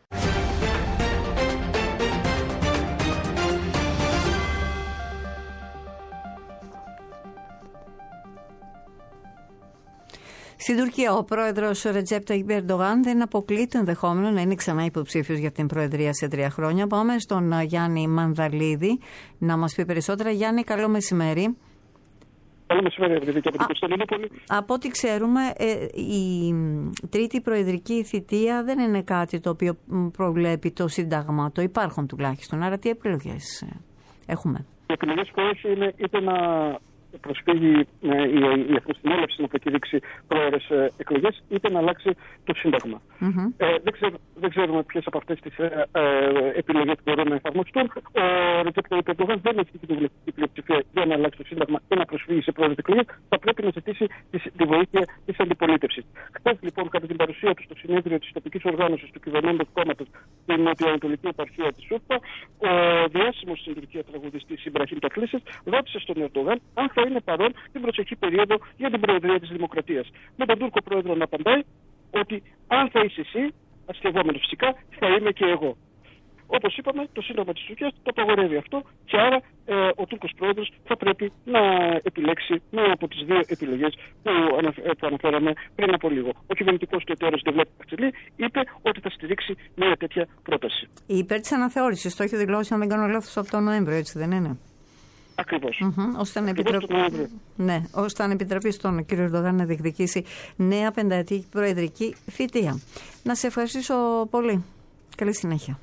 Στην Τουρκία, ο πρόεδρος Ρετζέπ Ταγιπ Ερντογάν δεν αποκλεί το ενδεχόμενο να είναι ξανά υποψήφιος για την Προεδρία σε 3 χρόνια. Πάμε στον Γιάννη Μανδαλίδη να μας πει περισσότερα. Γιάννη, καλό μεσημέρι. Καλό μεσημέρι, Ευρυδίκη, από την Κωνσταντινούπολη. Από ό,τι ξέρουμε, η τρίτη προεδρική θητεία δεν είναι κάτι το οποίο προβλέπει το Σύνταγμα, το υπάρχον τουλάχιστον. Άρα, τι επιλογές έχουμε? Οι επιλογές που έχει είναι είτε να προσφύγει η Εθνοσυνέλευση να προκηρύξει πρόορες εκλογές, είτε να αλλάξει το Σύνταγμα. Δεν ξέρουμε ποιες από αυτές τις επιλογές μπορούν να εφαρμοστούν. Ο Ρετζέπ Ταγιπ Ερντογάν δεν έχει την βουλευτική πλειοψηφία για να αλλάξει το Σύνταγμα ή να προσφύγει σε πρόορες εκλογές. Θα πρέπει να ζητήσει τη βοήθεια της αντιπολίτευσης. Χθες, λοιπόν, κατά την παρουσία του στο συνέδριο της τοπικής οργάνωσης του κυβερνώντος κόμματος στην νοτιοανατολική επαρχία της Ούρφα, ο διάσημος στην Τουρκία τραγουδιστής Ιμπραχήμ Τακλίσης ρώτησε στον Ερντογάν αν θα είναι παρόν την προσεχή περίοδο για την Προεδρία της Δημοκρατίας. Με τον Τούρκο πρόεδρο να απαντάει ότι αν θα είσαι εσύ, αστευόμενος φυσικά, θα είμαι και εγώ. Όπως είπαμε, το Σύνταγμα της Τουρκίας το απαγορεύει αυτό και άρα ο Τούρκος πρόεδρος θα πρέπει να επιλέξει μία από τις δύο επιλογές που αναφέραμε πριν από λίγο. Ο κυβερνητικός του εταίρος Ντεβλέτ Παχτσελή είπε ότι θα στηρίξει μία τέτοια πρόταση. Υπέρ της αναθεώρησης, το έχει δηλώσει, αν δεν κάνω λάθος, από τον Νοέμβριο, έτσι δεν είναι? Ακριβώς. Ώστε να επιτραπεί στον κύριο Ερντογάν να διεκδικήσει νέα πενταετή προεδρική θητεία. Να σε ευχαριστήσω πολύ. Καλή συνέχεια.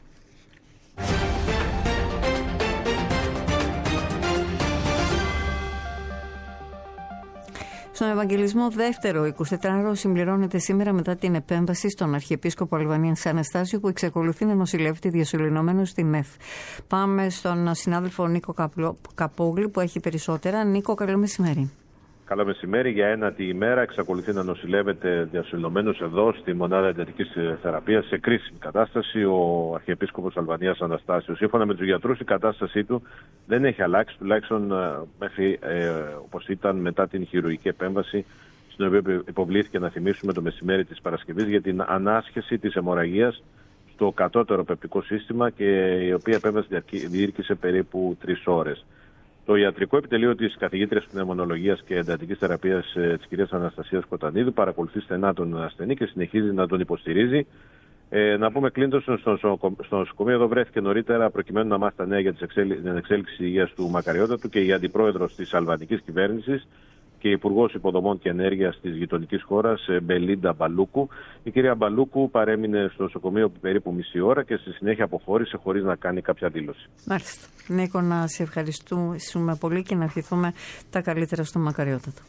Στον Ευαγγελισμό δεύτερο 24ωρο συμπληρώνεται σήμερα μετά την επέμβαση στον Αρχιεπίσκοπο Αλβανίας Αναστάσιο, που εξακολουθεί να νοσηλεύεται διασωληνωμένο στη ΜΕΘ. Πάμε στον συνάδελφο Νίκο Καπόγλη που έχει περισσότερα. Νίκο, καλό μεσημέρι. Καλό μεσημέρι. Για ένατη ημέρα εξακολουθεί να νοσηλεύεται διασωληνωμένος εδώ στη μονάδα εντατικής θεραπείας σε κρίσιμη κατάσταση ο Αρχιεπίσκοπος Αλβανίας Αναστάσιος. Σύμφωνα με τους γιατρούς, η κατάστασή του δεν έχει αλλάξει, τουλάχιστον μέχρι όπως ήταν μετά την χειρουργική επέμβαση, στην οποία υποβλήθηκε, να θυμίσουμε, το μεσημέρι της Παρασκευής για την ανάσχεση της αιμορραγίας στο κατώτερο πεπτικό σύστημα, και η οποία επέμβαση διήρκησε περίπου 3 ώρες. Το ιατρικό επιτελείο της καθηγήτριας πνευμονολογίας και εντατικής θεραπείας της κυρίας Αναστασίας Κοτανίδου παρακολουθεί στενά τον ασθενή και συνεχίζει να τον υποστηρίζει. Να πούμε κλείνοντας, στο νοσοκομείο εδώ βρέθηκε νωρίτερα, προκειμένου να μάθει τα νέα για την εξέλιξη υγείας του Μακαριότατου, και η αντιπρόεδρος της αλβανικής κυβέρνησης και Υπουργός Υποδομών και Ενέργειας της γειτονικής χώρας, Μπελίντα Μπαλούκου. Η κυρία Μπαλούκου παρέμεινε στο νοσοκομείο περίπου μισή ώρα και στη συνέχεια αποχώρησε χωρίς να κάνει κάποια δήλωση. Μάλιστα. Νίκο, να σε ευχαριστούμε πολύ και να ευχηθούμε τα καλύτερα στο Μακαριότατο.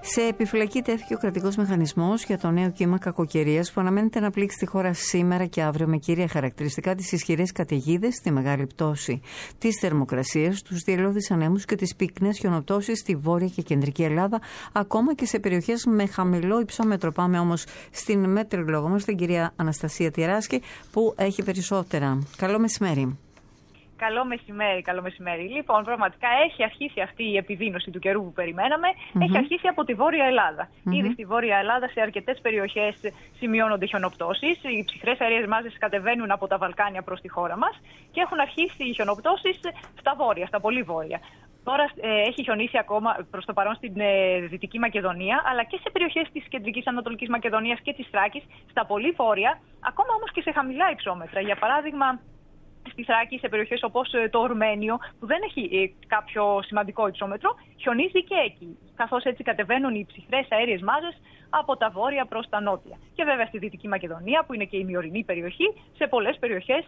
Σε επιφυλακή τέθηκε ο κρατικός μηχανισμός για το νέο κύμα κακοκαιρίας που αναμένεται να πλήξει τη χώρα σήμερα και αύριο, με κύρια χαρακτηριστικά τις ισχυρές καταιγίδες, τη μεγάλη πτώση της θερμοκρασίας, τους διελώδεις ανέμους και τις πυκνές χιονοπτώσεις στη βόρεια και κεντρική Ελλάδα, ακόμα και σε περιοχές με χαμηλό υψόμετρο. Πάμε όμως στην μετεωρολόγο μας, την κυρία Αναστασία Τιράσκη, που έχει περισσότερα. Καλό μεσημέρι. Καλό μεσημέρι. Λοιπόν, πραγματικά έχει αρχίσει αυτή η επιδείνωση του καιρού που περιμέναμε. Έχει αρχίσει από τη Βόρεια Ελλάδα. Ήδη στη Βόρεια Ελλάδα σε αρκετές περιοχές σημειώνονται χιονοπτώσεις. Οι ψυχρές αέριες μάζες κατεβαίνουν από τα Βαλκάνια προς τη χώρα μας και έχουν αρχίσει οι χιονοπτώσεις στα βόρεια, στα πολύ βόρεια. Τώρα έχει χιονίσει ακόμα προς το παρόν στην Δυτική Μακεδονία, αλλά και σε περιοχές της Κεντρικής Ανατολικής Μακεδονίας και της Θράκης, στα πολύ βόρεια, ακόμα όμως και σε χαμηλά υψόμετρα. Για παράδειγμα, στη Θράκη, σε περιοχές όπως το Ορμένιο, που δεν έχει κάποιο σημαντικό υψόμετρο, χιονίζει και εκεί. Καθώς έτσι κατεβαίνουν οι ψυχρές αέριες μάζες από τα βόρεια προς τα νότια. Και βέβαια στη Δυτική Μακεδονία, που είναι και η ημιορεινή περιοχή, σε πολλές περιοχές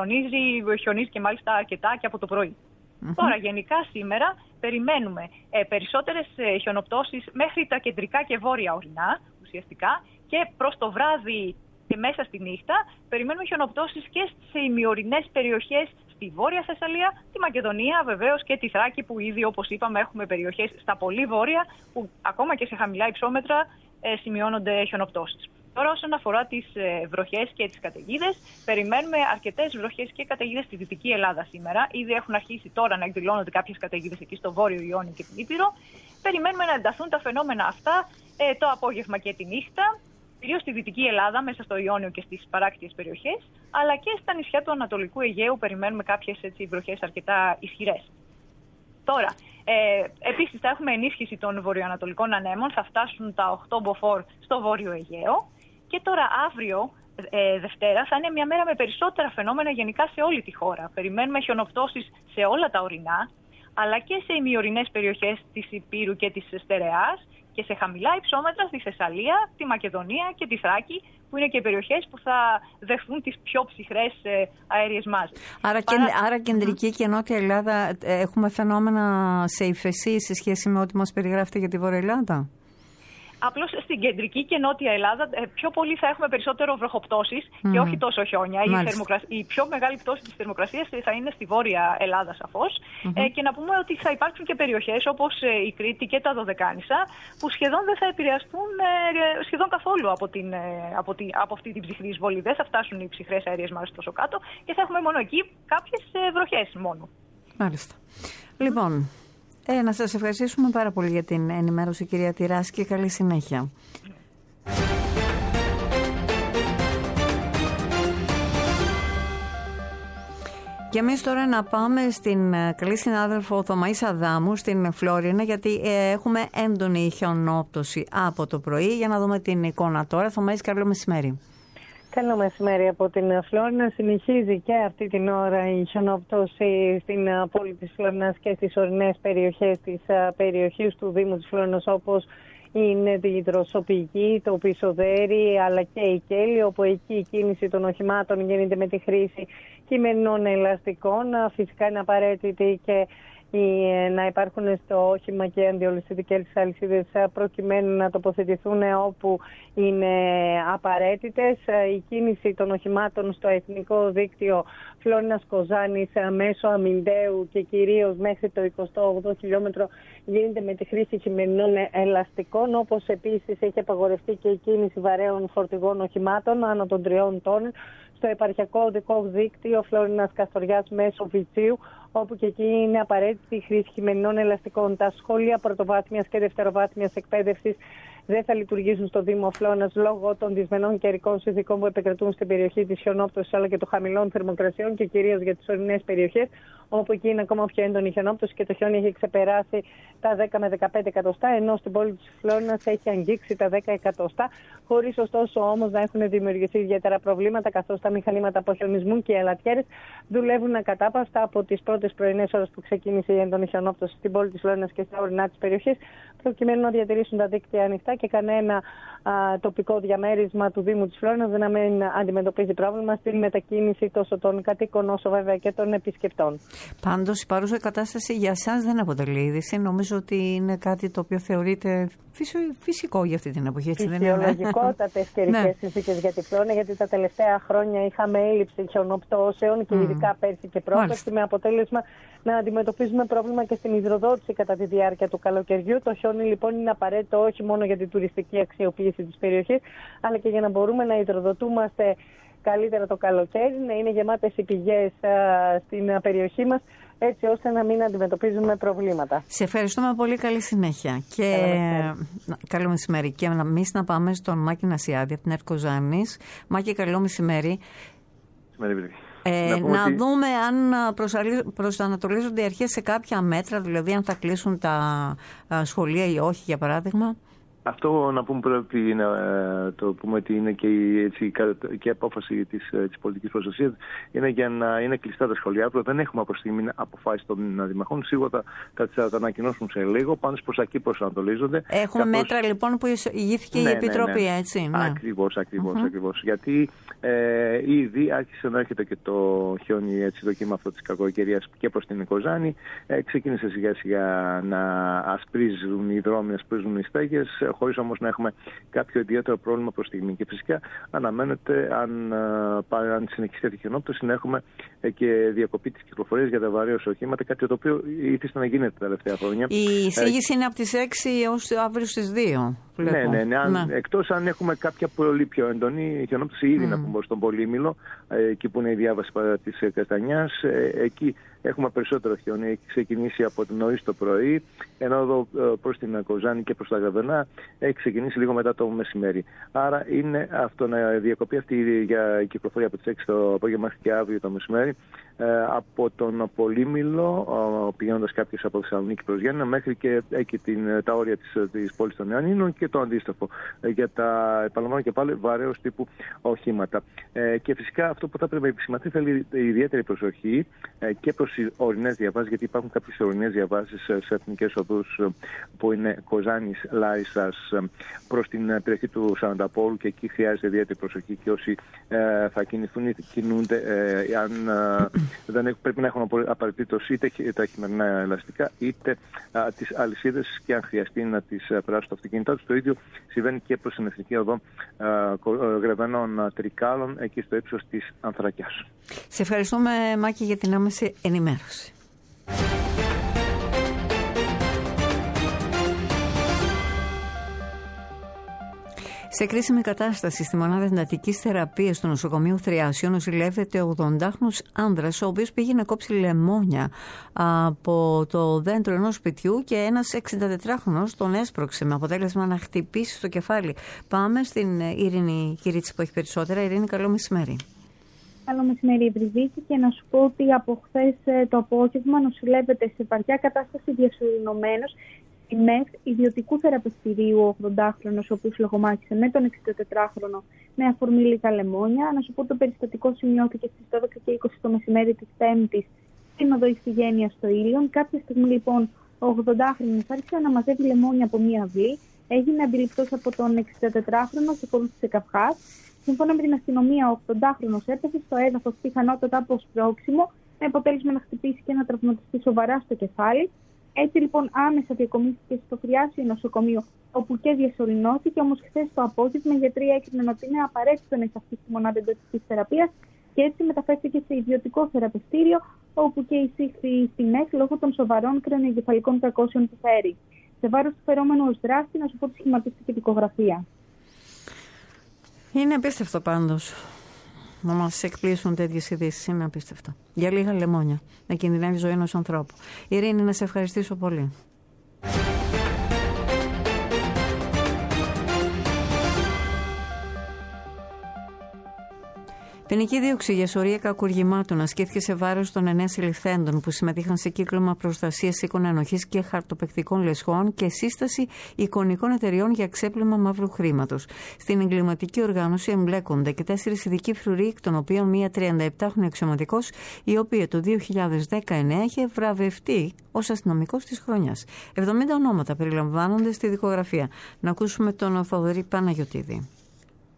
χιονίζει και μάλιστα αρκετά και από το πρωί. Τώρα, γενικά σήμερα περιμένουμε περισσότερες χιονοπτώσεις μέχρι τα κεντρικά και βόρεια ορεινά, ουσιαστικά, και προς το βράδυ και μέσα στη νύχτα περιμένουμε χιονοπτώσεις και σε ημιορεινές περιοχές στη Βόρεια Θεσσαλία, τη Μακεδονία βεβαίως και τη Θράκη, που ήδη όπως είπαμε έχουμε περιοχές στα πολύ βόρεια που ακόμα και σε χαμηλά υψόμετρα σημειώνονται χιονοπτώσεις. Τώρα, όσον αφορά τις βροχές και τις καταιγίδες, περιμένουμε αρκετές βροχές και καταιγίδες στη Δυτική Ελλάδα σήμερα. Ήδη έχουν αρχίσει τώρα να εκδηλώνονται κάποιες καταιγίδες εκεί στο Βόρειο Ιόνιο και την Ήπειρο. Περιμένουμε να ενταθούν τα φαινόμενα αυτά το απόγευμα και τη νύχτα, κυρίως στη Δυτική Ελλάδα, μέσα στο Ιόνιο και στις παράκτιες περιοχές, αλλά και στα νησιά του Ανατολικού Αιγαίου περιμένουμε κάποιες βροχές αρκετά ισχυρές. Τώρα, επίσης θα έχουμε ενίσχυση των βορειοανατολικών ανέμων, θα φτάσουν τα 8 μποφόρ στο Βόρειο Αιγαίο. Και τώρα αύριο, Δευτέρα, θα είναι μια μέρα με περισσότερα φαινόμενα γενικά σε όλη τη χώρα. Περιμένουμε χιονοπτώσεις σε όλα τα ορεινά, αλλά και σε ημιορεινές περιοχές της Ηπείρου και της Στερεάς και σε χαμηλά υψόμετρα στη Θεσσαλία, τη Μακεδονία και τη Θράκη, που είναι και περιοχές που θα δεχθούν τις πιο ψυχρές αέριες μάζες. Άρα κεντρική και νότια Ελλάδα έχουμε φαινόμενα σε υφεσία σε σχέση με ό,τι μας περιγράφεται για τη Βόρεια Ελλάδα. Απλώς στην κεντρική και νότια Ελλάδα πιο πολύ θα έχουμε περισσότερο βροχοπτώσεις και όχι τόσο χιόνια. Η πιο μεγάλη πτώση της θερμοκρασίας θα είναι στη Βόρεια Ελλάδα σαφώς. Και να πούμε ότι θα υπάρξουν και περιοχές όπως η Κρήτη και τα Δωδεκάνησα που σχεδόν δεν θα επηρεαστούν σχεδόν καθόλου από αυτή την ψυχρή εισβολή. Δεν θα φτάσουν οι ψυχρές αέριες μάζες τόσο κάτω και θα έχουμε μόνο εκεί κάποιες βροχές μόνο. Μάλιστα. Λοιπόν, να σας ευχαριστήσουμε πάρα πολύ για την ενημέρωση, κυρία Τιράσκη, και καλή συνέχεια. Και εμείς τώρα να πάμε στην καλή συνάδελφο Θωμαΐς Αδάμου στην Φλόρινα, γιατί έχουμε έντονη χιονόπτωση από το πρωί. Για να δούμε την εικόνα τώρα. Θωμαΐς, καλό μεσημέρι. Καλό μεσημέρι από την Φλόρινα. Συνεχίζει και αυτή την ώρα η χιονόπτωση στην πόλη της Φλόρινας και στις ορεινές περιοχές της περιοχής του Δήμου της Φλόρινας, όπως είναι η Δροσοπηγή, το Πισοδέρι αλλά και η Κέλη, όπου εκεί η κίνηση των οχημάτων γίνεται με τη χρήση χειμερινών ελαστικών. Φυσικά είναι απαραίτητη και να υπάρχουν στο όχημα και αντιολισθητικές αλυσίδες προκειμένου να τοποθετηθούν όπου είναι απαραίτητες. Η κίνηση των οχημάτων στο εθνικό δίκτυο Φλόρινας Κοζάνης μέσω Αμυντέου και κυρίως μέχρι το 28ο χιλιόμετρο γίνεται με τη χρήση χειμερινών ελαστικών, όπως επίσης έχει απαγορευτεί και η κίνηση βαρέων φορτηγών οχημάτων άνω των 3 τόνων στο επαρχιακό οδικό δίκτυο Φλόρινας Καστοριάς μέσω Βιτσίου, όπου και εκεί είναι απαραίτητη η χρήση χειμερινών ελαστικών. Τα σχολεία πρωτοβάθμιας και δευτεροβάθμιας εκπαίδευσης δεν θα λειτουργήσουν στο Δήμο Φλόρινας λόγω των δυσμενών καιρικών συνθηκών που επικρατούν στην περιοχή της χιονόπτωσης αλλά και των χαμηλών θερμοκρασιών και κυρίως για τις ορεινές περιοχές, όπου εκεί είναι ακόμα πιο έντονη η χιονόπτωση και το χιόνι έχει ξεπεράσει τα 10 με 15 εκατοστά, ενώ στην πόλη της Φλόρινας έχει αγγίξει τα 10 εκατοστά, χωρίς ωστόσο όμως να έχουν δημιουργηθεί ιδιαίτερα προβλήματα, καθώς τα μηχανήματα αποχιονισμού και οι ελαττιέρες δουλεύουν ακατάπαυστα από τις πρώτες πρωινές ώρες που ξεκίνησε η έντονη χιονόπτωση στην πόλη της Φλόρινας και στα ορεινά της περιοχής, προκειμένου να διατηρήσουν τα δίκτυα ανοιχτά και κανένα τοπικό διαμέρισμα του Δήμου της Φλόρινας να μην αντιμετωπίζει πρόβλημα στην μετακίνηση τόσο των κατοίκων όσο βέβαια και των επισκεπτών. Πάντως η παρούσα κατάσταση για εσάς δεν αποτελεί είδηση. Νομίζω ότι είναι κάτι το οποίο θεωρείται φυσικό για αυτή την εποχή. Φυσιολογικότατες καιρικές συνθήκες για τυφλώνα, γιατί τα τελευταία χρόνια είχαμε έλλειψη χιονοπτώσεων και ειδικά πέρσι και πρόπερσι, με αποτέλεσμα να αντιμετωπίζουμε πρόβλημα και στην υδροδότηση κατά τη διάρκεια του καλοκαιριού. Το χιόνι λοιπόν είναι απαραίτητο όχι μόνο για την τουριστική αξιοποίηση της περιοχής, αλλά και για να μπορούμε να υδροδοτούμαστε καλύτερα το καλοκαίρι, να είναι γεμάτες οι πηγές στην περιοχή μας, έτσι ώστε να μην αντιμετωπίζουμε προβλήματα. Σε ευχαριστούμε πολύ, καλή συνέχεια. Και καλό μεσημέρι. Και εμείς να πάμε στον Μάκη Νασιάδη από την Ερκοζάνης. Μάκη, καλό μεσημέρι. Να δούμε αν προσανατολίζονται οι αρχές σε κάποια μέτρα, δηλαδή αν θα κλείσουν τα σχολεία ή όχι, για παράδειγμα. Αυτό να πούμε πρέπει να το πούμε ότι είναι και η απόφαση της πολιτικής προστασίας είναι για να είναι κλειστά τα σχολεία. Δεν έχουμε από στιγμή αποφάσεις των δημαρχών. Σίγουρα θα τα ανακοινώσουν σε λίγο. Πάνω προς εκεί προσανατολίζονται. Έχουμε μέτρα λοιπόν που ηγήθηκε η Επιτροπή, έτσι. Ακριβώς. Γιατί ήδη άρχισε να έρχεται και το χιόνι, το κύμα αυτό της κακοκαιρίας και προς την Κοζάνη. Ξεκίνησε σιγά σιγά να ασπρίζουν οι δρόμοι, να ασπρίζουν οι στέγες, χωρίς όμως να έχουμε κάποιο ιδιαίτερο πρόβλημα προς τη στιγμή. Και φυσικά αναμένεται, αν συνεχιστεί η χιονόπτωση, να έχουμε και διακοπή της κυκλοφορίας για τα βαρέα οχήματα, κάτι το οποίο ήθιστε να γίνεται τα τελευταία χρόνια. Η εισήγηση είναι από τις 6 έως αύριο στις 2. Ναι. Εκτός αν έχουμε κάποια πολύ πιο έντονη χιονόπτωση, ήδη να πούμε στον Πολύμηλο, εκεί που είναι η διάβαση της Καστανιάς, εκεί έχουμε περισσότερο χιόνι. Έχει ξεκινήσει από νωρίς το πρωί, ενώ εδώ προς την Κοζάνη και προς τα Γαβενά έχει ξεκινήσει λίγο μετά το μεσημέρι. Άρα είναι αυτό να διακοπεί αυτή για κυκλοφορία από τις 6 το απόγευμα και αύριο το μεσημέρι, από τον Πολύμηλο, πηγαίνοντας κάποιος από Θεσσαλονίκη προς Γιάννηνα, μέχρι και εκεί τα όρια της πόλης των Ιωαννίνων και το αντίστοιχο για τα, επαναλαμβάνω και πάλι, βαρέως τύπου οχήματα. Και φυσικά αυτό που θα πρέπει να επισημανθεί θέλει ιδιαίτερη προσοχή και προς ορεινές διαβάσεις, γιατί υπάρχουν κάποιες ορεινές διαβάσεις σε εθνικές οδούς που είναι Κοζάνης, Λάρισας, προς την περιοχή του Σαρανταπόλου, και εκεί χρειάζεται ιδιαίτερη προσοχή και όσοι θα κινηθούν ή κινούνται, αν δεν πρέπει να έχουν απαραίτητος είτε τα χειμερινά ελαστικά είτε τις αλυσίδες, και αν χρειαστεί να τις περάσουν το αυτοκίνητά τους. Το ίδιο συμβαίνει και προς την εθνική οδό Γρεβενών Τρικάλων, εκεί στο ύψος της Ανθρακιάς. Σε ευχαριστούμε, Μάκη, για την άμεση ενημέρωση. Σε κρίσιμη κατάσταση στη μονάδα εντατικής θεραπείας του νοσοκομείου Θριάσιο νοσηλεύεται ο 80χρονος άνδρας, ο οποίος πήγε να κόψει λεμόνια από το δέντρο ενός σπιτιού και ένας 64χρονος τον έσπρωξε με αποτέλεσμα να χτυπήσει στο κεφάλι. Πάμε στην Ειρήνη Κυρίτσι που έχει περισσότερα. Ειρήνη, καλό μεσημέρι. Καλό μεσημέρι, Ευρυδίκη, και να σου πω ότι από χθες το απόγευμα νοσηλεύεται σε βαριά κατάσταση διασωληνωμένος στη ΜΕΘ ιδιωτικού θεραπευτηρίου ο 80χρονος, ο οποίος λογομάχησε με τον 64χρονο με αφορμή λίγα λεμόνια. Να σου πω το περιστατικό σημειώθηκε στις 12:20 το μεσημέρι της Πέμπτης στην οδό Ιφηγένεια στο Ήλιον. Κάποια στιγμή λοιπόν ο 80χρονος άρχισε να μαζεύει λεμόνια από μία αυλή. Έγινε αντιληπτός από τον 64χρονο και ακολούθησε καυχάς. Σύμφωνα με την αστυνομία, ο 80χρονος έπεσε στο έδαφος πιθανότατα από σπρώξιμο, με αποτέλεσμα να χτυπήσει και να τραυματιστεί σοβαρά στο κεφάλι. Έτσι λοιπόν άμεσα διακομίστηκε στο Θριάσιο νοσοκομείο, όπου και διασωληνώθηκε. Όμως χθες το απόγευμα οι γιατροί έκριναν ότι είναι απαραίτητο να εισαχθεί στη μονάδα εντατικής θεραπείας και έτσι μεταφέρθηκε σε ιδιωτικό θεραπευτήριο, όπου και εισήχθη στη ΜΕΘ λόγω των σοβαρών κρανιοεγκεφαλικών κακώσεων που φέρει. Σε βάρος του φερόμενου ως δράστη, να σου πω ότι σχηματίστηκε δικογραφία. Είναι απίστευτο πάντως να μας εκπλήσουν τέτοιες ειδήσεις. Είναι απίστευτο. Για λίγα λεμόνια να κινδυνεύει η ζωή ενός ανθρώπου. Ειρήνη, να σε ευχαριστήσω πολύ. Ποινική δίωξη για σωρία κακουργημάτων ασκήθηκε σε βάρος των 9 συλληφθέντων που συμμετείχαν σε κύκλωμα προστασίας οίκων ενοχής και χαρτοπαικτικών λεσχών και σύσταση εικονικών εταιριών για ξέπλυμα μαύρου χρήματος. Στην εγκληματική οργάνωση εμπλέκονται και 4 ειδικοί φρουροί, εκ των οποίων μία 37χρονη αξιωματικός, η οποία το 2019 είχε βραβευτεί ως αστυνομικός της χρονιάς. 70 ονόματα περιλαμβάνονται στη δικογραφία. Να ακούσουμε τον Θοδωρή Παναγιωτίδη.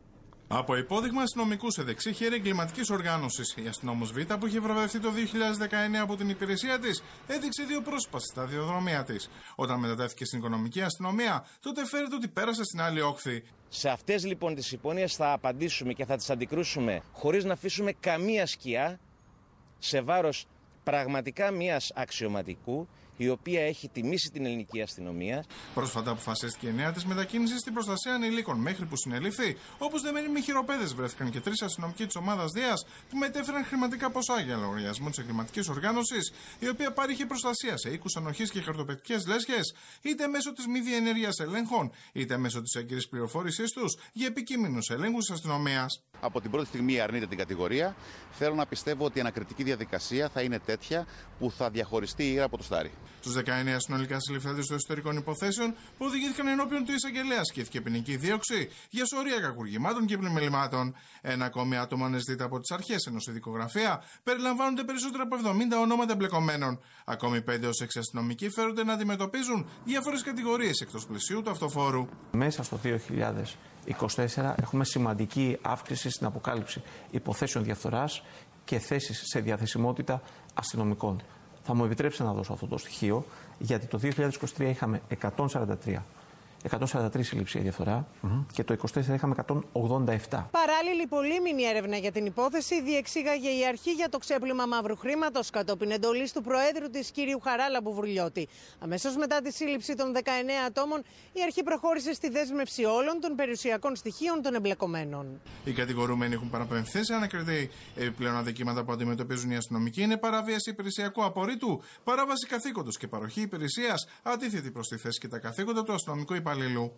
Από υπόδειγμα αστυνομικού σε δεξί χέρι εγκληματικής οργάνωσης, η αστυνόμος Β, που είχε βραβευτεί το 2019 από την υπηρεσία της, έδειξε 2 πρόσωπα στη σταδιοδρομία της. Όταν μετατέθηκε στην οικονομική αστυνομία, τότε φέρεται ότι πέρασε στην άλλη όχθη. Σε αυτές λοιπόν τις υπόνοιες θα απαντήσουμε και θα τις αντικρούσουμε χωρίς να αφήσουμε καμία σκιά σε βάρος πραγματικά μιας αξιωματικού, η οποία έχει τιμήσει την ελληνική αστυνομία. Πρόσφατα αποφασίστηκε η νέα της μετακίνηση στην προστασία ανηλίκων, μέχρι που συνελήφθη. Όπως δεμένοι με χειροπέδες βρέθηκαν και 3 αστυνομικοί της ομάδας Δίας που μετέφεραν χρηματικά ποσά για λογαριασμό της εγκληματικής οργάνωσης, η οποία παρήχε προστασία σε οίκους ανοχής και χαρτοπετικές λέσχες, είτε μέσω της μη διενέργειας ελέγχων, είτε μέσω της έγκυρης πληροφόρησής τους για επικείμενους ελέγχους της αστυνομίας. Από την πρώτη στιγμή αρνείται την κατηγορία. Θέλω να πιστεύω ότι η ανακριτική διαδικασία θα είναι τέτοια που θα διαχωριστεί η ήρα από το στάρι. Στους 19 συνολικά συλληφθέντες των εσωτερικών υποθέσεων που οδηγήθηκαν ενώπιον του εισαγγελέα ασκήθηκε ποινική δίωξη για σωρία κακουργημάτων και πλημελημάτων. Ένα ακόμη άτομο αναζητείται από τις αρχές, ενώ στη δικογραφία περιλαμβάνονται περισσότερα από 70 ονόματα εμπλεκομένων. Ακόμη 5 ως 6 αστυνομικοί φέρονται να αντιμετωπίζουν διάφορες κατηγορίες εκτός πλαισίου του αυτοφόρου. Μέσα στο 2024 έχουμε σημαντική αύξηση στην αποκάλυψη υποθέσεων διαφθοράς και θέσεις σε διαθεσιμότητα αστυνομικών. Θα μου επιτρέψετε να δώσω αυτό το στοιχείο, γιατί το 2023 είχαμε 143 σύλληψη για διαφθορά και το 2024 είχαμε 187. Παράλληλη πολύμηνη έρευνα για την υπόθεση διεξήγαγε η αρχή για το ξέπλυμα μαύρου χρήματος κατόπιν εντολής του Προέδρου της κ. Χαράλαμπου Βουρλιώτη. Αμέσως μετά τη σύλληψη των 19 ατόμων, η αρχή προχώρησε στη δέσμευση όλων των περιουσιακών στοιχείων των εμπλεκομένων. Οι κατηγορούμενοι έχουν παραπεμφθεί σε ανακριτή. Επιπλέον αδικήματα που αντιμετωπίζουν οι αστυνομικοί είναι παραβίαση υπηρεσιακού απορρίτου, παράβαση καθήκοντος και παροχή υπηρεσίας αντίθετη προς τη θέση και τα καθήκοντα του αστυνομικού υπαλλήλου.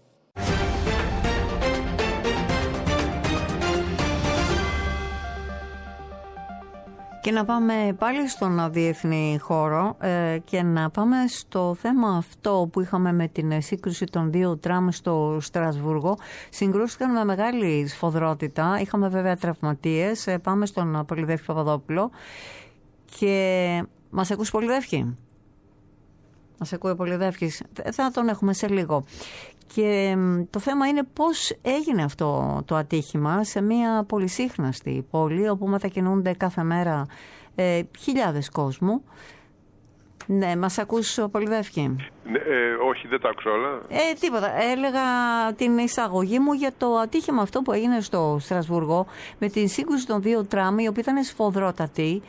Και να πάμε πάλι στον διεθνή χώρο και να πάμε στο θέμα αυτό που είχαμε με την σύγκρουση των 2 τραμ στο Στρασβούργο. Συγκρούστηκαν με μεγάλη σφοδρότητα. Είχαμε βέβαια τραυματίες. Πάμε στον Πολυδεύκη Παπαδόπουλο. Και μας ακούς, Πολυδεύκη? Μας ακούει ο Πολυδεύκης. Θα τον έχουμε σε λίγο. Και το θέμα είναι πώς έγινε αυτό το ατύχημα σε μια πολυσύχναστη πόλη όπου μετακινούνται κάθε μέρα χιλιάδες κόσμου. Ναι, μας ακούς, Πολυδεύκη? Ναι, όχι, δεν τα άκουσα όλα. Τίποτα. Έλεγα την εισαγωγή μου για το ατύχημα αυτό που έγινε στο Στρασβούργο με την σύγκρουση των 2 τραμ, η οποία ήταν σφοδρότατη,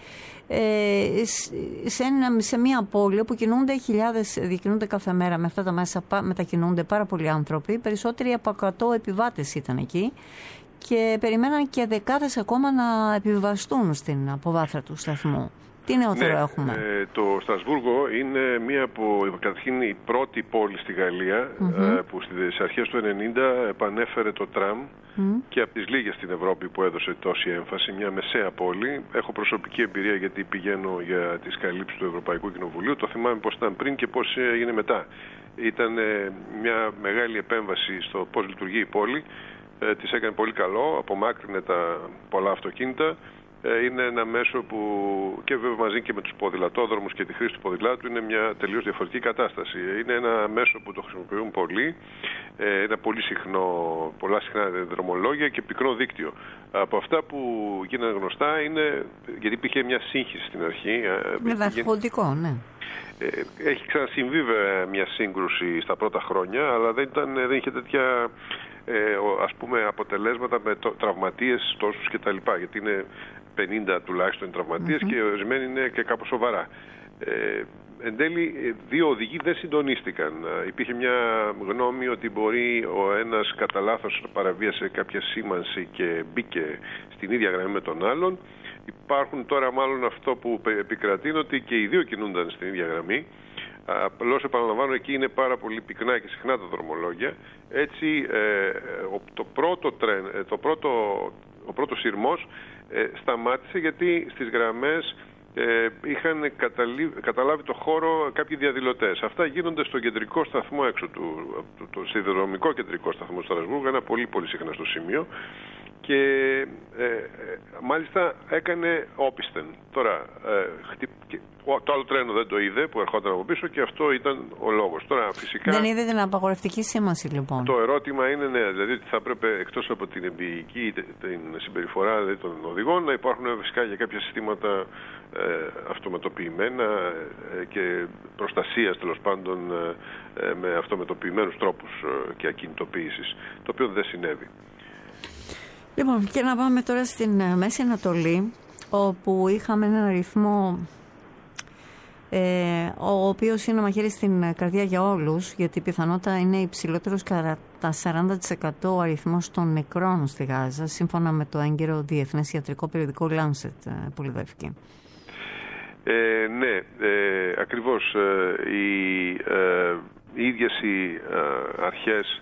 σε μια πόλη όπου κινούνται χιλιάδες, διακινούνται κάθε μέρα με αυτά τα μέσα, μετακινούνται πάρα πολλοί άνθρωποι. Περισσότεροι από 100 επιβάτες ήταν εκεί και περιμέναν και δεκάδες ακόμα να επιβιβαστούν στην αποβάθρα του σταθμού. Τι νεότερο έχουμε? Το Στρασβούργο είναι μία από, καταρχήν, η πρώτη πόλη στη Γαλλία που στις αρχές του 1990 επανέφερε το τραμ και από τις λίγες στην Ευρώπη που έδωσε τόση έμφαση, μια μεσαία πόλη. Έχω προσωπική εμπειρία γιατί πηγαίνω για τις καλύψεις του Ευρωπαϊκού Κοινοβουλίου. Το θυμάμαι πώς ήταν πριν και πώς έγινε μετά. Ήταν μια μεγάλη επέμβαση στο πώς λειτουργεί η πόλη. Της έκανε πολύ καλό, απομάκρυνε τα πολλά αυτοκίνητα. Είναι ένα μέσο που και βέβαια μαζί και με τους ποδηλατόδρομους και τη χρήση του ποδηλάτου είναι μια τελείως διαφορετική κατάσταση. Είναι ένα μέσο που το χρησιμοποιούν πολύ, ένα πολλά συχνά δρομολόγια και πυκνό δίκτυο. Από αυτά που γίνανε γνωστά είναι, γιατί υπήρχε μια σύγχυση στην αρχή. Με δαχοντικό, ναι. Έχει ξανασυμβεί βέβαια μια σύγκρουση στα πρώτα χρόνια, αλλά δεν είχε τέτοια αποτελέσματα με τραυματίες τόσους κτλ. Γιατί είναι 50 τουλάχιστον τραυματίες και ορισμένοι είναι και κάπως σοβαρά. Εν τέλει, 2 οδηγοί δεν συντονίστηκαν. Υπήρχε μια γνώμη ότι μπορεί ο ένας κατά λάθος παραβίασε κάποια σήμανση και μπήκε στην ίδια γραμμή με τον άλλον. Υπάρχουν τώρα μάλλον αυτό που επικρατεί είναι ότι και οι 2 κινούνταν στην ίδια γραμμή. Απλώς επαναλαμβάνω, εκεί είναι πάρα πολύ πυκνά και συχνά τα δρομολόγια. Έτσι, ο πρώτος σειρμός σταμάτησε γιατί στις γραμμές είχαν καταλάβει το χώρο κάποιοι διαδηλωτές. Αυτά γίνονται στο κεντρικό σταθμό έξω το σιδηροδρομικό κεντρικό σταθμό του Στρασβούργου, ένα πολύ πολύ συχνά στο σημείο. και μάλιστα έκανε όπισθεν. Τώρα, το άλλο τρένο δεν το είδε που ερχόταν από πίσω και αυτό ήταν ο λόγος. Τώρα, φυσικά, δεν είδε την απαγορευτική σήμανση, λοιπόν. Το ερώτημα είναι, ναι, δηλαδή ότι θα έπρεπε εκτός από την εμπειρική, την συμπεριφορά δηλαδή, των οδηγών, να υπάρχουν φυσικά για κάποια συστήματα αυτοματοποιημένα και προστασίας τέλος πάντων με αυτοματοποιημένους τρόπους και ακινητοποίησης, το οποίο δεν συνέβη. Λοιπόν, και να πάμε τώρα στην Μέση Ανατολή, όπου είχαμε έναν αριθμό ο οποίος είναι ο μαχαίρις στην καρδιά για όλους, γιατί πιθανότατα είναι υψηλότερος κατά 40% ο αριθμός των νεκρών στη Γάζα, σύμφωνα με το έγκαιρο διεθνές ιατρικό περιοδικό Lancet, Πολυδεύκη. Ναι, ακριβώς. Οι ίδιες οι αρχές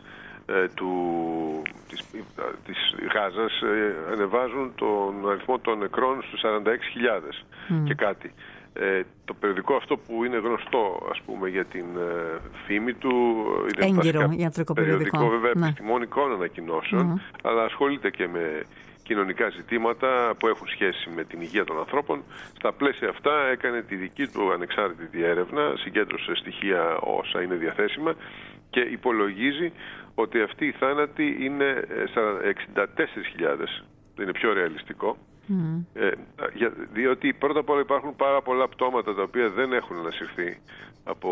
της Γάζας ανεβάζουν τον αριθμό των νεκρών στους 46.000 και κάτι. Το περιοδικό αυτό που είναι γνωστό, ας πούμε, για την φήμη του, είναι έγκυρο ιατρικό περιοδικό βέβαια επιστημονικών ανακοινώσεων, αλλά ασχολείται και με κοινωνικά ζητήματα που έχουν σχέση με την υγεία των ανθρώπων. Στα πλαίσια αυτά έκανε τη δική του ανεξάρτητη έρευνα, συγκέντρωσε στοιχεία όσα είναι διαθέσιμα και υπολογίζει ότι αυτοί οι θάνατοι είναι 64.000. Είναι πιο ρεαλιστικό. Διότι πρώτα απ' όλα υπάρχουν πάρα πολλά πτώματα τα οποία δεν έχουν ανασυρθεί από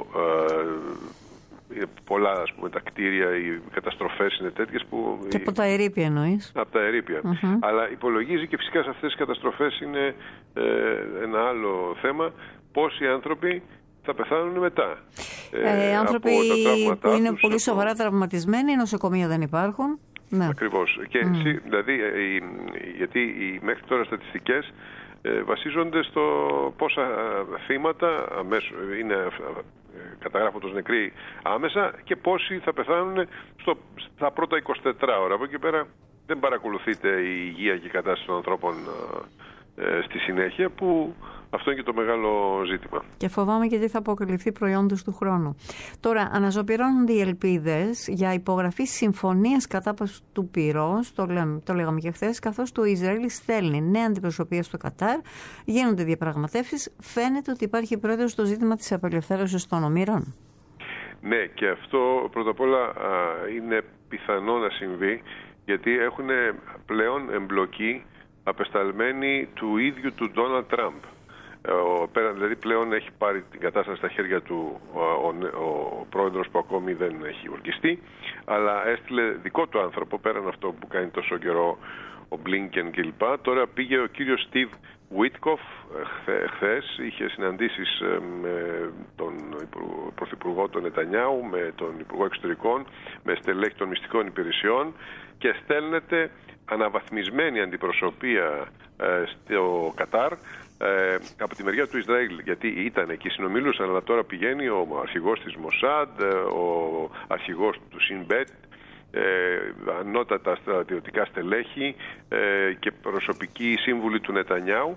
πολλά, ας πούμε, τα κτίρια, οι καταστροφές είναι τέτοιες που... Και από τα ερείπια εννοείς? Από τα ερείπια. Αλλά υπολογίζει και φυσικά σε αυτές τις καταστροφές είναι ένα άλλο θέμα, πόσοι άνθρωποι θα πεθάνουν μετά. Άνθρωποι που είναι πολύ σοβαρά τραυματισμένοι, νοσοκομεία δεν υπάρχουν. Ναι. Ακριβώς. Και δηλαδή, γιατί οι μέχρι τώρα στατιστικές βασίζονται στο πόσα θύματα καταγράφονται ως νεκροί άμεσα και πόσοι θα πεθάνουν στα πρώτα 24 ώρα. Από εκεί πέρα δεν παρακολουθείται η υγεία και η κατάσταση των ανθρώπων στη συνέχεια, που αυτό είναι και το μεγάλο ζήτημα. Και φοβάμαι και τι θα αποκαλυφθεί προϊόντος του χρόνου. Τώρα, αναζωπυρώνονται οι ελπίδες για υπογραφή συμφωνίας κατάπαυσης του πυρός, το λέγαμε και χθες, καθώς το Ισραήλ στέλνει νέα αντιπροσωπεία στο Κατάρ, γίνονται διαπραγματεύσεις. Φαίνεται ότι υπάρχει πρόεδρος στο ζήτημα της απελευθέρωσης των ομήρων. Ναι, και αυτό πρώτα απ' όλα είναι πιθανό να συμβεί, γιατί έχουν πλέον εμπλοκή απεσταλμένοι του ίδιου του Ντόναλντ Τραμπ. Δηλαδή πλέον έχει πάρει την κατάσταση στα χέρια του ο πρόεδρος, που ακόμη δεν έχει ορκιστεί, αλλά έστειλε δικό του άνθρωπο πέραν αυτό που κάνει τόσο καιρό ο Μπλίνκεν κλπ. Τώρα πήγε ο κύριος Στίβ Βίτκοφ χθες, είχε συναντήσεις με τον Πρωθυπουργό τον Νετανιάου, με τον Υπουργό Εξωτερικών, με στελέχη των μυστικών υπηρεσιών, και στέλνεται αναβαθμισμένη αντιπροσωπεία στο Κατάρ από τη μεριά του Ισραήλ, γιατί ήταν εκεί, συνομιλούσαν, αλλά τώρα πηγαίνει ο αρχηγός της Μοσάντ, ο αρχηγός του Σινμπέτ, ανώτατα στρατιωτικά στελέχη και προσωπικοί σύμβουλοι του Νετανιάου,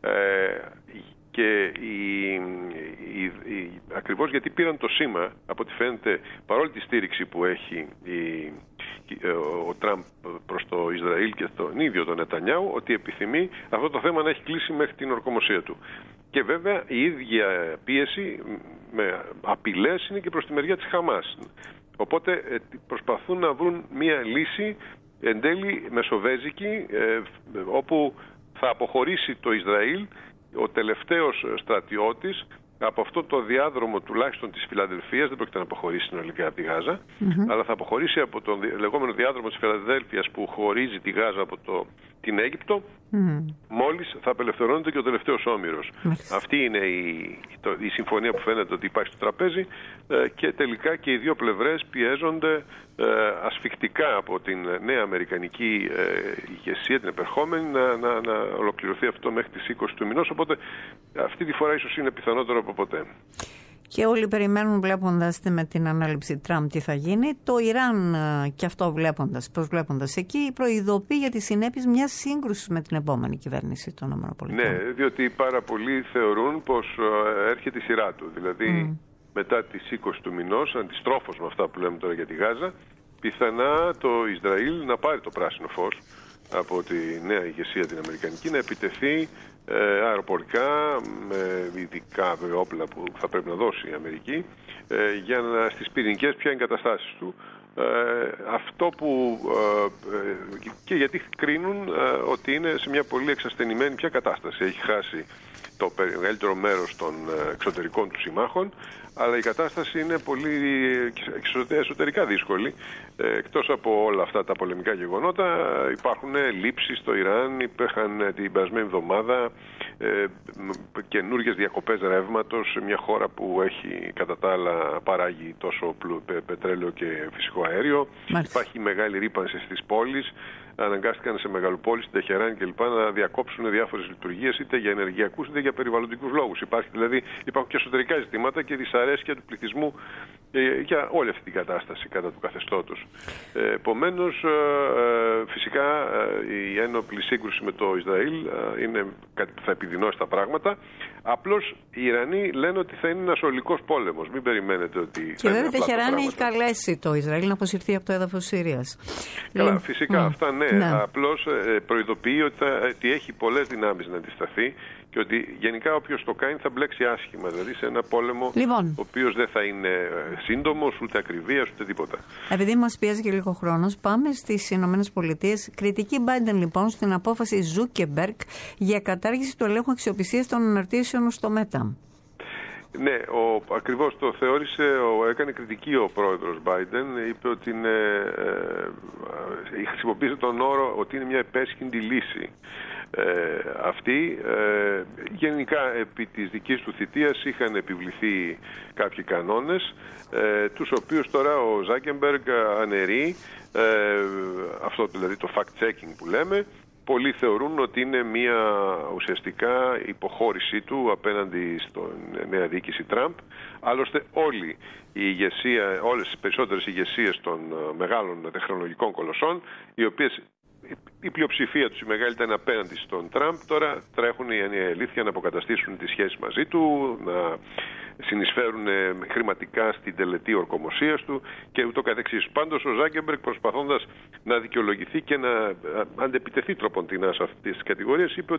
και ακριβώς γιατί πήραν το σήμα, από ό,τι φαίνεται, παρόλη τη στήριξη που έχει ο Τραμπ προς το Ισραήλ και τον ίδιο τον Νετανιάου, ότι επιθυμεί αυτό το θέμα να έχει κλείσει μέχρι την ορκομοσία του. Και βέβαια η ίδια πίεση με απειλές είναι και προς τη μεριά της Χαμάς. Οπότε προσπαθούν να βρουν μία λύση εν τέλει μεσοβέζικη, όπου θα αποχωρήσει το Ισραήλ, ο τελευταίος στρατιώτης, από αυτό το διάδρομο τουλάχιστον της Φιλαδελφίας. Δεν πρόκειται να αποχωρήσει συνολικά από τη Γάζα, αλλά θα αποχωρήσει από τον λεγόμενο διάδρομο της Φιλαδέλφειας που χωρίζει τη Γάζα από την Αίγυπτο, μόλις θα απελευθερώνεται και ο τελευταίος όμηρος. Αυτή είναι η συμφωνία που φαίνεται ότι υπάρχει στο τραπέζι, και τελικά και οι δύο πλευρές πιέζονται ασφικτικά από την νέα αμερικανική ηγεσία, την επερχόμενη, να ολοκληρωθεί αυτό μέχρι τις 20 του μηνός, οπότε αυτή τη φορά ίσως είναι πιθανότερο από ποτέ. Και όλοι περιμένουν, βλέποντας με την ανάληψη Τραμπ τι θα γίνει. Το Ιράν και αυτό προσβλέποντας εκεί, προειδοποιεί για τις συνέπειες μιας σύγκρουσης με την επόμενη κυβέρνηση των ΗΠΑ. Ναι, διότι πάρα πολλοί θεωρούν πως έρχεται η σειρά του. Δηλαδή μετά τις 20 του μηνός, αντιστρόφως με αυτά που λέμε τώρα για τη Γάζα, πιθανά το Ισραήλ να πάρει το πράσινο φως από τη νέα ηγεσία την αμερικανική να επιτεθεί αεροπορικά με ειδικά όπλα που θα πρέπει να δώσει η Αμερική για να στις πυρηνικές πια εγκαταστάσεις του. Αυτό που και γιατί κρίνουν ότι είναι σε μια πολύ εξασθενημένη πια κατάσταση. Έχει χάσει το μεγαλύτερο μέρος των εξωτερικών του συμμάχων, αλλά η κατάσταση είναι πολύ εσωτερικά δύσκολη. Εκτός από όλα αυτά τα πολεμικά γεγονότα, υπάρχουν λήψεις στο Ιράν, υπήρχαν την περασμένη εβδομάδα καινούργιες διακοπές ρεύματος σε μια χώρα που έχει κατά τα άλλα παράγει τόσο πετρέλαιο και φυσικό αέριο. Υπάρχει μεγάλη ρύπανση στις πόλεις. Αναγκάστηκαν σε μεγαλοπόλεις, στην Τεχεράνη κλπ. Να διακόψουν διάφορες λειτουργίες είτε για ενεργειακούς είτε για περιβαλλοντικούς λόγους. Υπάρχουν και εσωτερικά ζητήματα και δυσαρέσκεια του πληθυσμού για όλη αυτή την κατάσταση κατά του καθεστώτος. Επομένως, φυσικά η ένοπλη σύγκρουση με το Ισραήλ είναι κάτι που θα επιδεινώσει τα πράγματα. Απλώς οι Ιρανοί λένε ότι θα είναι ένας ολικός πόλεμος. Μην περιμένετε ότι. Και βέβαια η Τεχεράνη έχει καλέσει το Ισραήλ να αποσυρθεί από το έδαφος της Συρίας. Καλά, φυσικά αυτά ναι. Απλώς προειδοποιεί ότι έχει πολλές δυνάμεις να αντισταθεί και ότι γενικά όποιος το κάνει θα μπλέξει άσχημα. Δηλαδή σε ένα πόλεμο ο οποίος δεν θα είναι σύντομος, ούτε ακριβίας, ούτε τίποτα. Επειδή μας πιέζει και λίγο χρόνος, πάμε στις Ηνωμένες Πολιτείες. Κριτική Biden λοιπόν στην απόφαση Zuckerberg για κατάργηση του ελέγχου αξιοπιστίας των αναρτήσεων στο Meta. Ναι, ακριβώς το θεώρησε, έκανε κριτική ο πρόεδρος Biden, είπε ότι χρησιμοποίησε τον όρο ότι είναι μια επέσχυντη λύση. Αυτή γενικά επί της δικής του θητείας είχαν επιβληθεί κάποιοι κανόνες, τους οποίους τώρα ο Zuckerberg αναιρεί, αυτό δηλαδή το fact-checking που λέμε. Πολλοί θεωρούν ότι είναι μια ουσιαστικά υποχώρησή του απέναντι στην νέα διοίκηση Τραμπ. Άλλωστε όλες οι περισσότερες ηγεσίες των μεγάλων τεχνολογικών κολοσσών, οι οποίες η πλειοψηφία τους η μεγάλη ήταν απέναντι στον Τραμπ, τώρα τρέχουν η αλήθεια να αποκαταστήσουν τις σχέσεις μαζί του, να συνεισφέρουν χρηματικά στην τελετή ορκομοσίας του και ούτω καθεξής. Πάντως ο Ζάκεμπεργκ, προσπαθώντας να δικαιολογηθεί και να αντεπιτεθεί τροποντινά σε αυτές τις κατηγορίες, είπε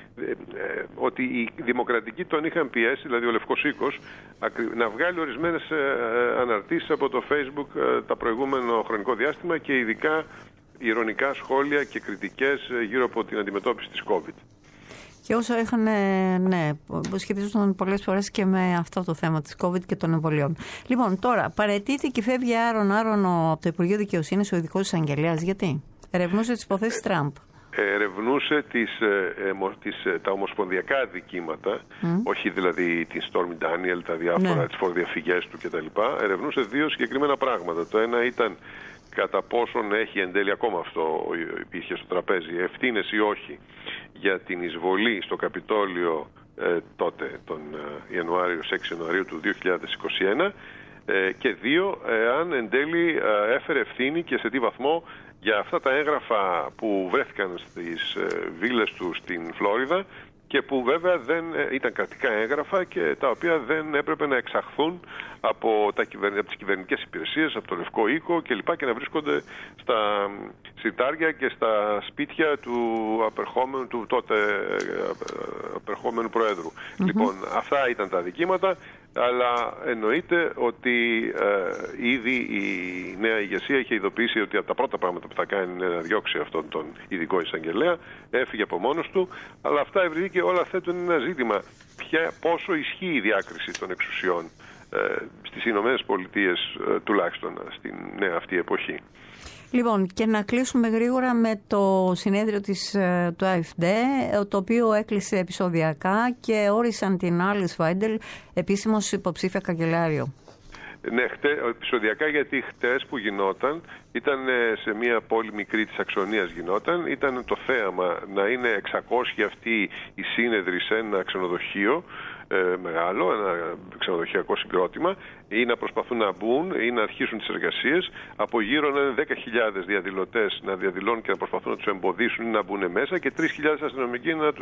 ότι οι δημοκρατικοί τον είχαν πιέσει, δηλαδή ο Λευκός Οίκος, να βγάλει ορισμένες αναρτήσεις από το Facebook τα προηγούμενο χρονικό διάστημα και ειδικά ειρωνικά σχόλια και κριτικές γύρω από την αντιμετώπιση της COVID. Και όσο είχαν, σχετίζονταν πολλές φορές και με αυτό το θέμα της COVID και των εμβολιών. Λοιπόν, τώρα παραιτήθηκε και φεύγει άρον-άρον από το Υπουργείο Δικαιοσύνης ο ειδικός εισαγγελέας. Γιατί? Ερευνούσε τις υποθέσεις Τραμπ. Ερευνούσε τα ομοσπονδιακά αδικήματα, όχι δηλαδή την Stormy Daniel, τα διάφορα, τις φοροδιαφυγές του κτλ. Ερευνούσε δύο συγκεκριμένα πράγματα. Το ένα ήταν κατά πόσον έχει εν τέλει, ακόμα αυτό υπήρχε στο τραπέζι, ευθύνες ή όχι για την εισβολή στο Καπιτόλιο τότε τον Ιανουάριο, 6 Ιανουαρίου του 2021 και δύο, αν εν τέλει έφερε ευθύνη και σε τι βαθμό για αυτά τα έγγραφα που βρέθηκαν στις βίλες του στην Φλόριδα και που βέβαια δεν ήταν κρατικά έγγραφα και τα οποία δεν έπρεπε να εξαχθούν από τις κυβερνητικές υπηρεσίες, από το Λευκό Οίκο κλπ. Και να βρίσκονται στα συρτάρια και στα σπίτια του τότε απερχόμενου Προέδρου. Λοιπόν, αυτά ήταν τα αδικήματα, αλλά εννοείται ότι ήδη η νέα ηγεσία είχε ειδοποιήσει ότι από τα πρώτα πράγματα που θα κάνει είναι να διώξει αυτόν τον ειδικό εισαγγελέα. Έφυγε από μόνος του, αλλά αυτά ευρύθηκε όλα θέτουν ένα ζήτημα. Πόσο ισχύει η διάκριση των εξουσιών στις Ηνωμένες Πολιτείες, τουλάχιστον στην νέα αυτή εποχή. Λοιπόν, και να κλείσουμε γρήγορα με το συνέδριο του AfD, το οποίο έκλεισε επεισοδιακά και όρισαν την Alice Weidel επίσημος υποψήφια καγκελάριο. Ναι, επεισοδιακά, γιατί χτες που γινόταν ήταν σε μια πόλη μικρή της Σαξονίας γινόταν, ήταν το θέαμα να είναι 600 αυτοί οι σύνεδροι σε ένα ξενοδοχείο μεγάλο, ένα ξενοδοχειακό συγκρότημα, ή να προσπαθούν να μπουν ή να αρχίσουν τις εργασίες. Από γύρω να είναι 10.000 διαδηλωτές να διαδηλώνουν και να προσπαθούν να τους εμποδίσουν ή να μπουν μέσα και 3.000 αστυνομικοί να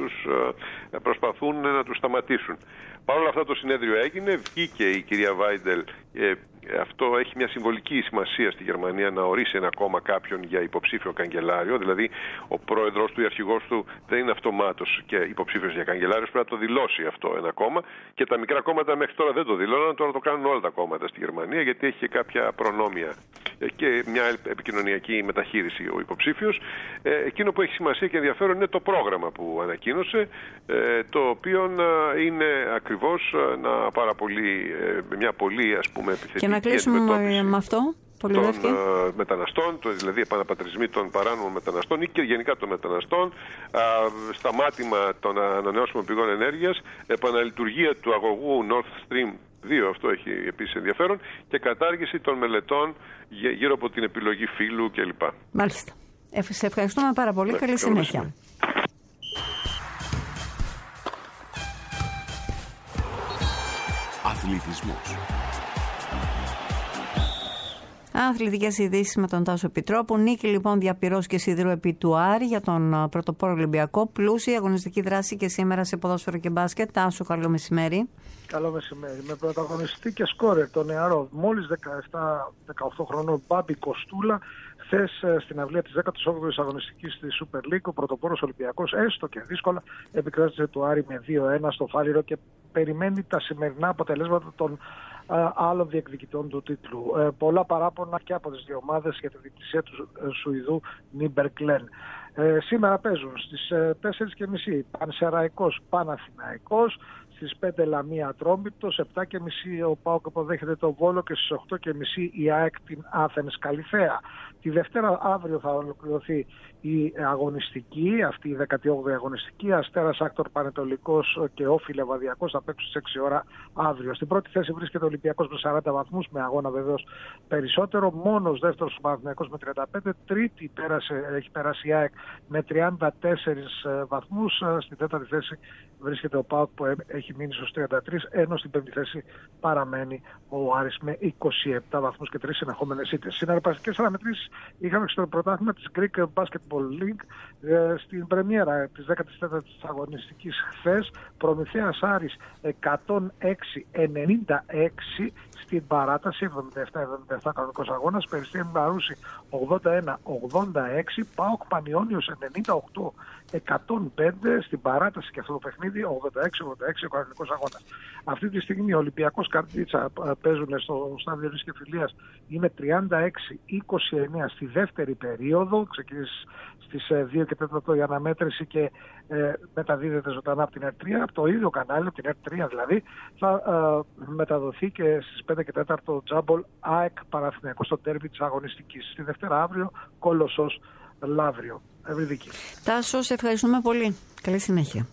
προσπαθούν να τους σταματήσουν. Παρ' όλα αυτά το συνέδριο έγινε, βγήκε η κυρία Βάιντελ αυτό έχει μια συμβολική σημασία στη Γερμανία, να ορίσει ένα κόμμα κάποιον για υποψήφιο καγκελάριο. Δηλαδή, ο πρόεδρος του ή αρχηγός του δεν είναι αυτομάτως και υποψήφιος για καγκελάριος, πρέπει να το δηλώσει αυτό ένα κόμμα. Και τα μικρά κόμματα μέχρι τώρα δεν το δηλώναν, τώρα το κάνουν όλα τα κόμματα στη Γερμανία, γιατί έχει και κάποια προνόμια και μια επικοινωνιακή μεταχείριση ο υποψήφιος. Εκείνο που έχει σημασία και ενδιαφέρον είναι το πρόγραμμα που ανακοίνωσε, το οποίο είναι ακριβώς μια πολύ επιθετική. Και να κλείσουμε με αυτό. Των μεταναστών, δηλαδή επαναπατρισμοί των παράνομων μεταναστών ή και γενικά των μεταναστών, σταμάτημα των ανανεώσιμων πηγών ενέργειας, επαναλειτουργία του αγωγού Nord Stream 2, αυτό έχει επίσης ενδιαφέρον, και κατάργηση των μελετών γύρω από την επιλογή φύλου κλπ. Μάλιστα. Σε ευχαριστούμε πάρα πολύ. Καλή συνέχεια. Αθλητισμός. Αθλητικές ειδήσεις με τον Τάσο Επιτρόπου. Νίκη λοιπόν Διαπυρός και Σιδηρού επί του Άρη για τον πρωτοπόρο Ολυμπιακό. Πλούσια αγωνιστική δράση και σήμερα σε ποδόσφαιρο και μπάσκετ. Τάσο, καλό μεσημέρι. Καλό μεσημέρι. Με πρωταγωνιστή και σκόρερ τον νεαρό, μόλις 17-18 χρονών Μπάμπη Κοστούλα. Χθες στην αυλία της 18ης αγωνιστικής της Super League, ο πρωτοπόρος Ολυμπιακός, έστω και δύσκολα, επικράτησε του Άρη με 2-1 στο Φάληρο και περιμένει τα σημερινά αποτελέσματα των άλλων διεκδικητών του τίτλου. Πολλά παράπονα και από τις δύο ομάδες για τη διοκτησία του Σουηδού Νίμπερ Κλέν. Σήμερα παίζουν στις 4.30 Πανσεραϊκός Παναθηναϊκός, στις 5 Λαμία Ατρόμητος, 7.30 ο ΠΑΟΚ αποδέχεται το Βόλο και στις 8.30 η ΑΕΚ την Άθενες Καλιθέα. Τη Δευτέρα αύριο θα ολοκληρωθεί η αγωνιστική, αυτή η 18η αγωνιστική. Αστέρας Άκτορ Πανετολικός και Όφη Λεβαδιακός θα παίξουν στις 6 ώρα αύριο. Στην πρώτη θέση βρίσκεται ο Ολυμπιακός με 40 βαθμούς, με αγώνα βεβαίως περισσότερο. Μόνος δεύτερος ο Παναθηναϊκός με 35. Τρίτη έχει περάσει η ΑΕΚ με 34 βαθμούς. Στην τέταρτη θέση βρίσκεται ο ΠΑΟΚ που έχει μείνει στους 33, ενώ στην πέμπτη θέση παραμένει ο Άρης με 27 βαθμούς και 3 συνεχόμενες ήττες. Συναρπαστικές αναμετρήσεις είχαμε στο πρωτάθλημα της Greek Basketball League στην πρεμιέρα της 14ης αγωνιστικής χθες. Προμηθέας Άρης 106-96 στην παράταση, 77-77 κανονικός αγώνας. Περιστέρι Μαρούσι 81-86. ΠΑΟΚ Πανιώνιος 98-105 στην παράταση και αυτό το παιχνίδι, 86-86 ο κανονικός αγώνας. Αυτή τη στιγμή ο Ολυμπιακός Καρδίτσα παίζουν στο στάδιο της Κεφυλίας, είναι 36-29 στη δεύτερη περίοδο. Ξεκίνησε στις 2 και 4 η αναμέτρηση και μεταδίδεται ζωντανά από την ΕΡΤ3, από το ίδιο κανάλι, από την ΕΡΤ3 δηλαδή. Θα μεταδοθεί και στις 5 και 4 Τζάμπολ ΑΕΚ Παναθηναϊκός στο τέρμι της αγωνιστικής. Στη Δευτέρα αύριο Κόλοσσος Λαύριο. Ευρυδική. Τάσο, σε ευχαριστούμε πολύ. Καλή συνέχεια.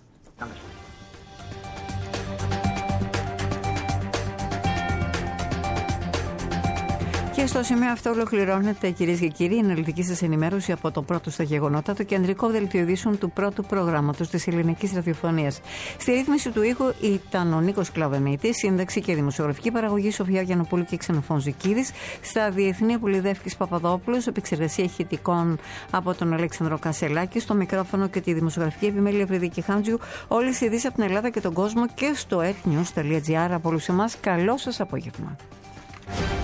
Και στο σημείο αυτό ολοκληρώνεται, κυρίες και κύριοι, η αναλυτική σας ενημέρωση από το πρώτο στα γεγονότα, το κεντρικό δελτίο ειδήσεων του πρώτου προγράμματος της ελληνικής ραδιοφωνίας. Στη ρύθμιση του ήχου ήταν ο Νίκος Κλαβενίτης, σύνταξη και δημοσιογραφική παραγωγή Σοφία Γιαννοπούλου και Ξενοφών Ζικίδης. Στα διεθνή Πουλιδεύκης Παπαδόπουλος, επεξεργασία ηχητικών από τον Αλέξανδρο Κασελάκη, στο μικρόφωνο και τη δημοσιογραφική επιμέλεια Ευρυδική Χάντζιου. Όλες οι ειδήσεις από την Ελλάδα και τον κόσμο και στο etnews.gr. Από όλους εμάς, καλό σας απόγευμα.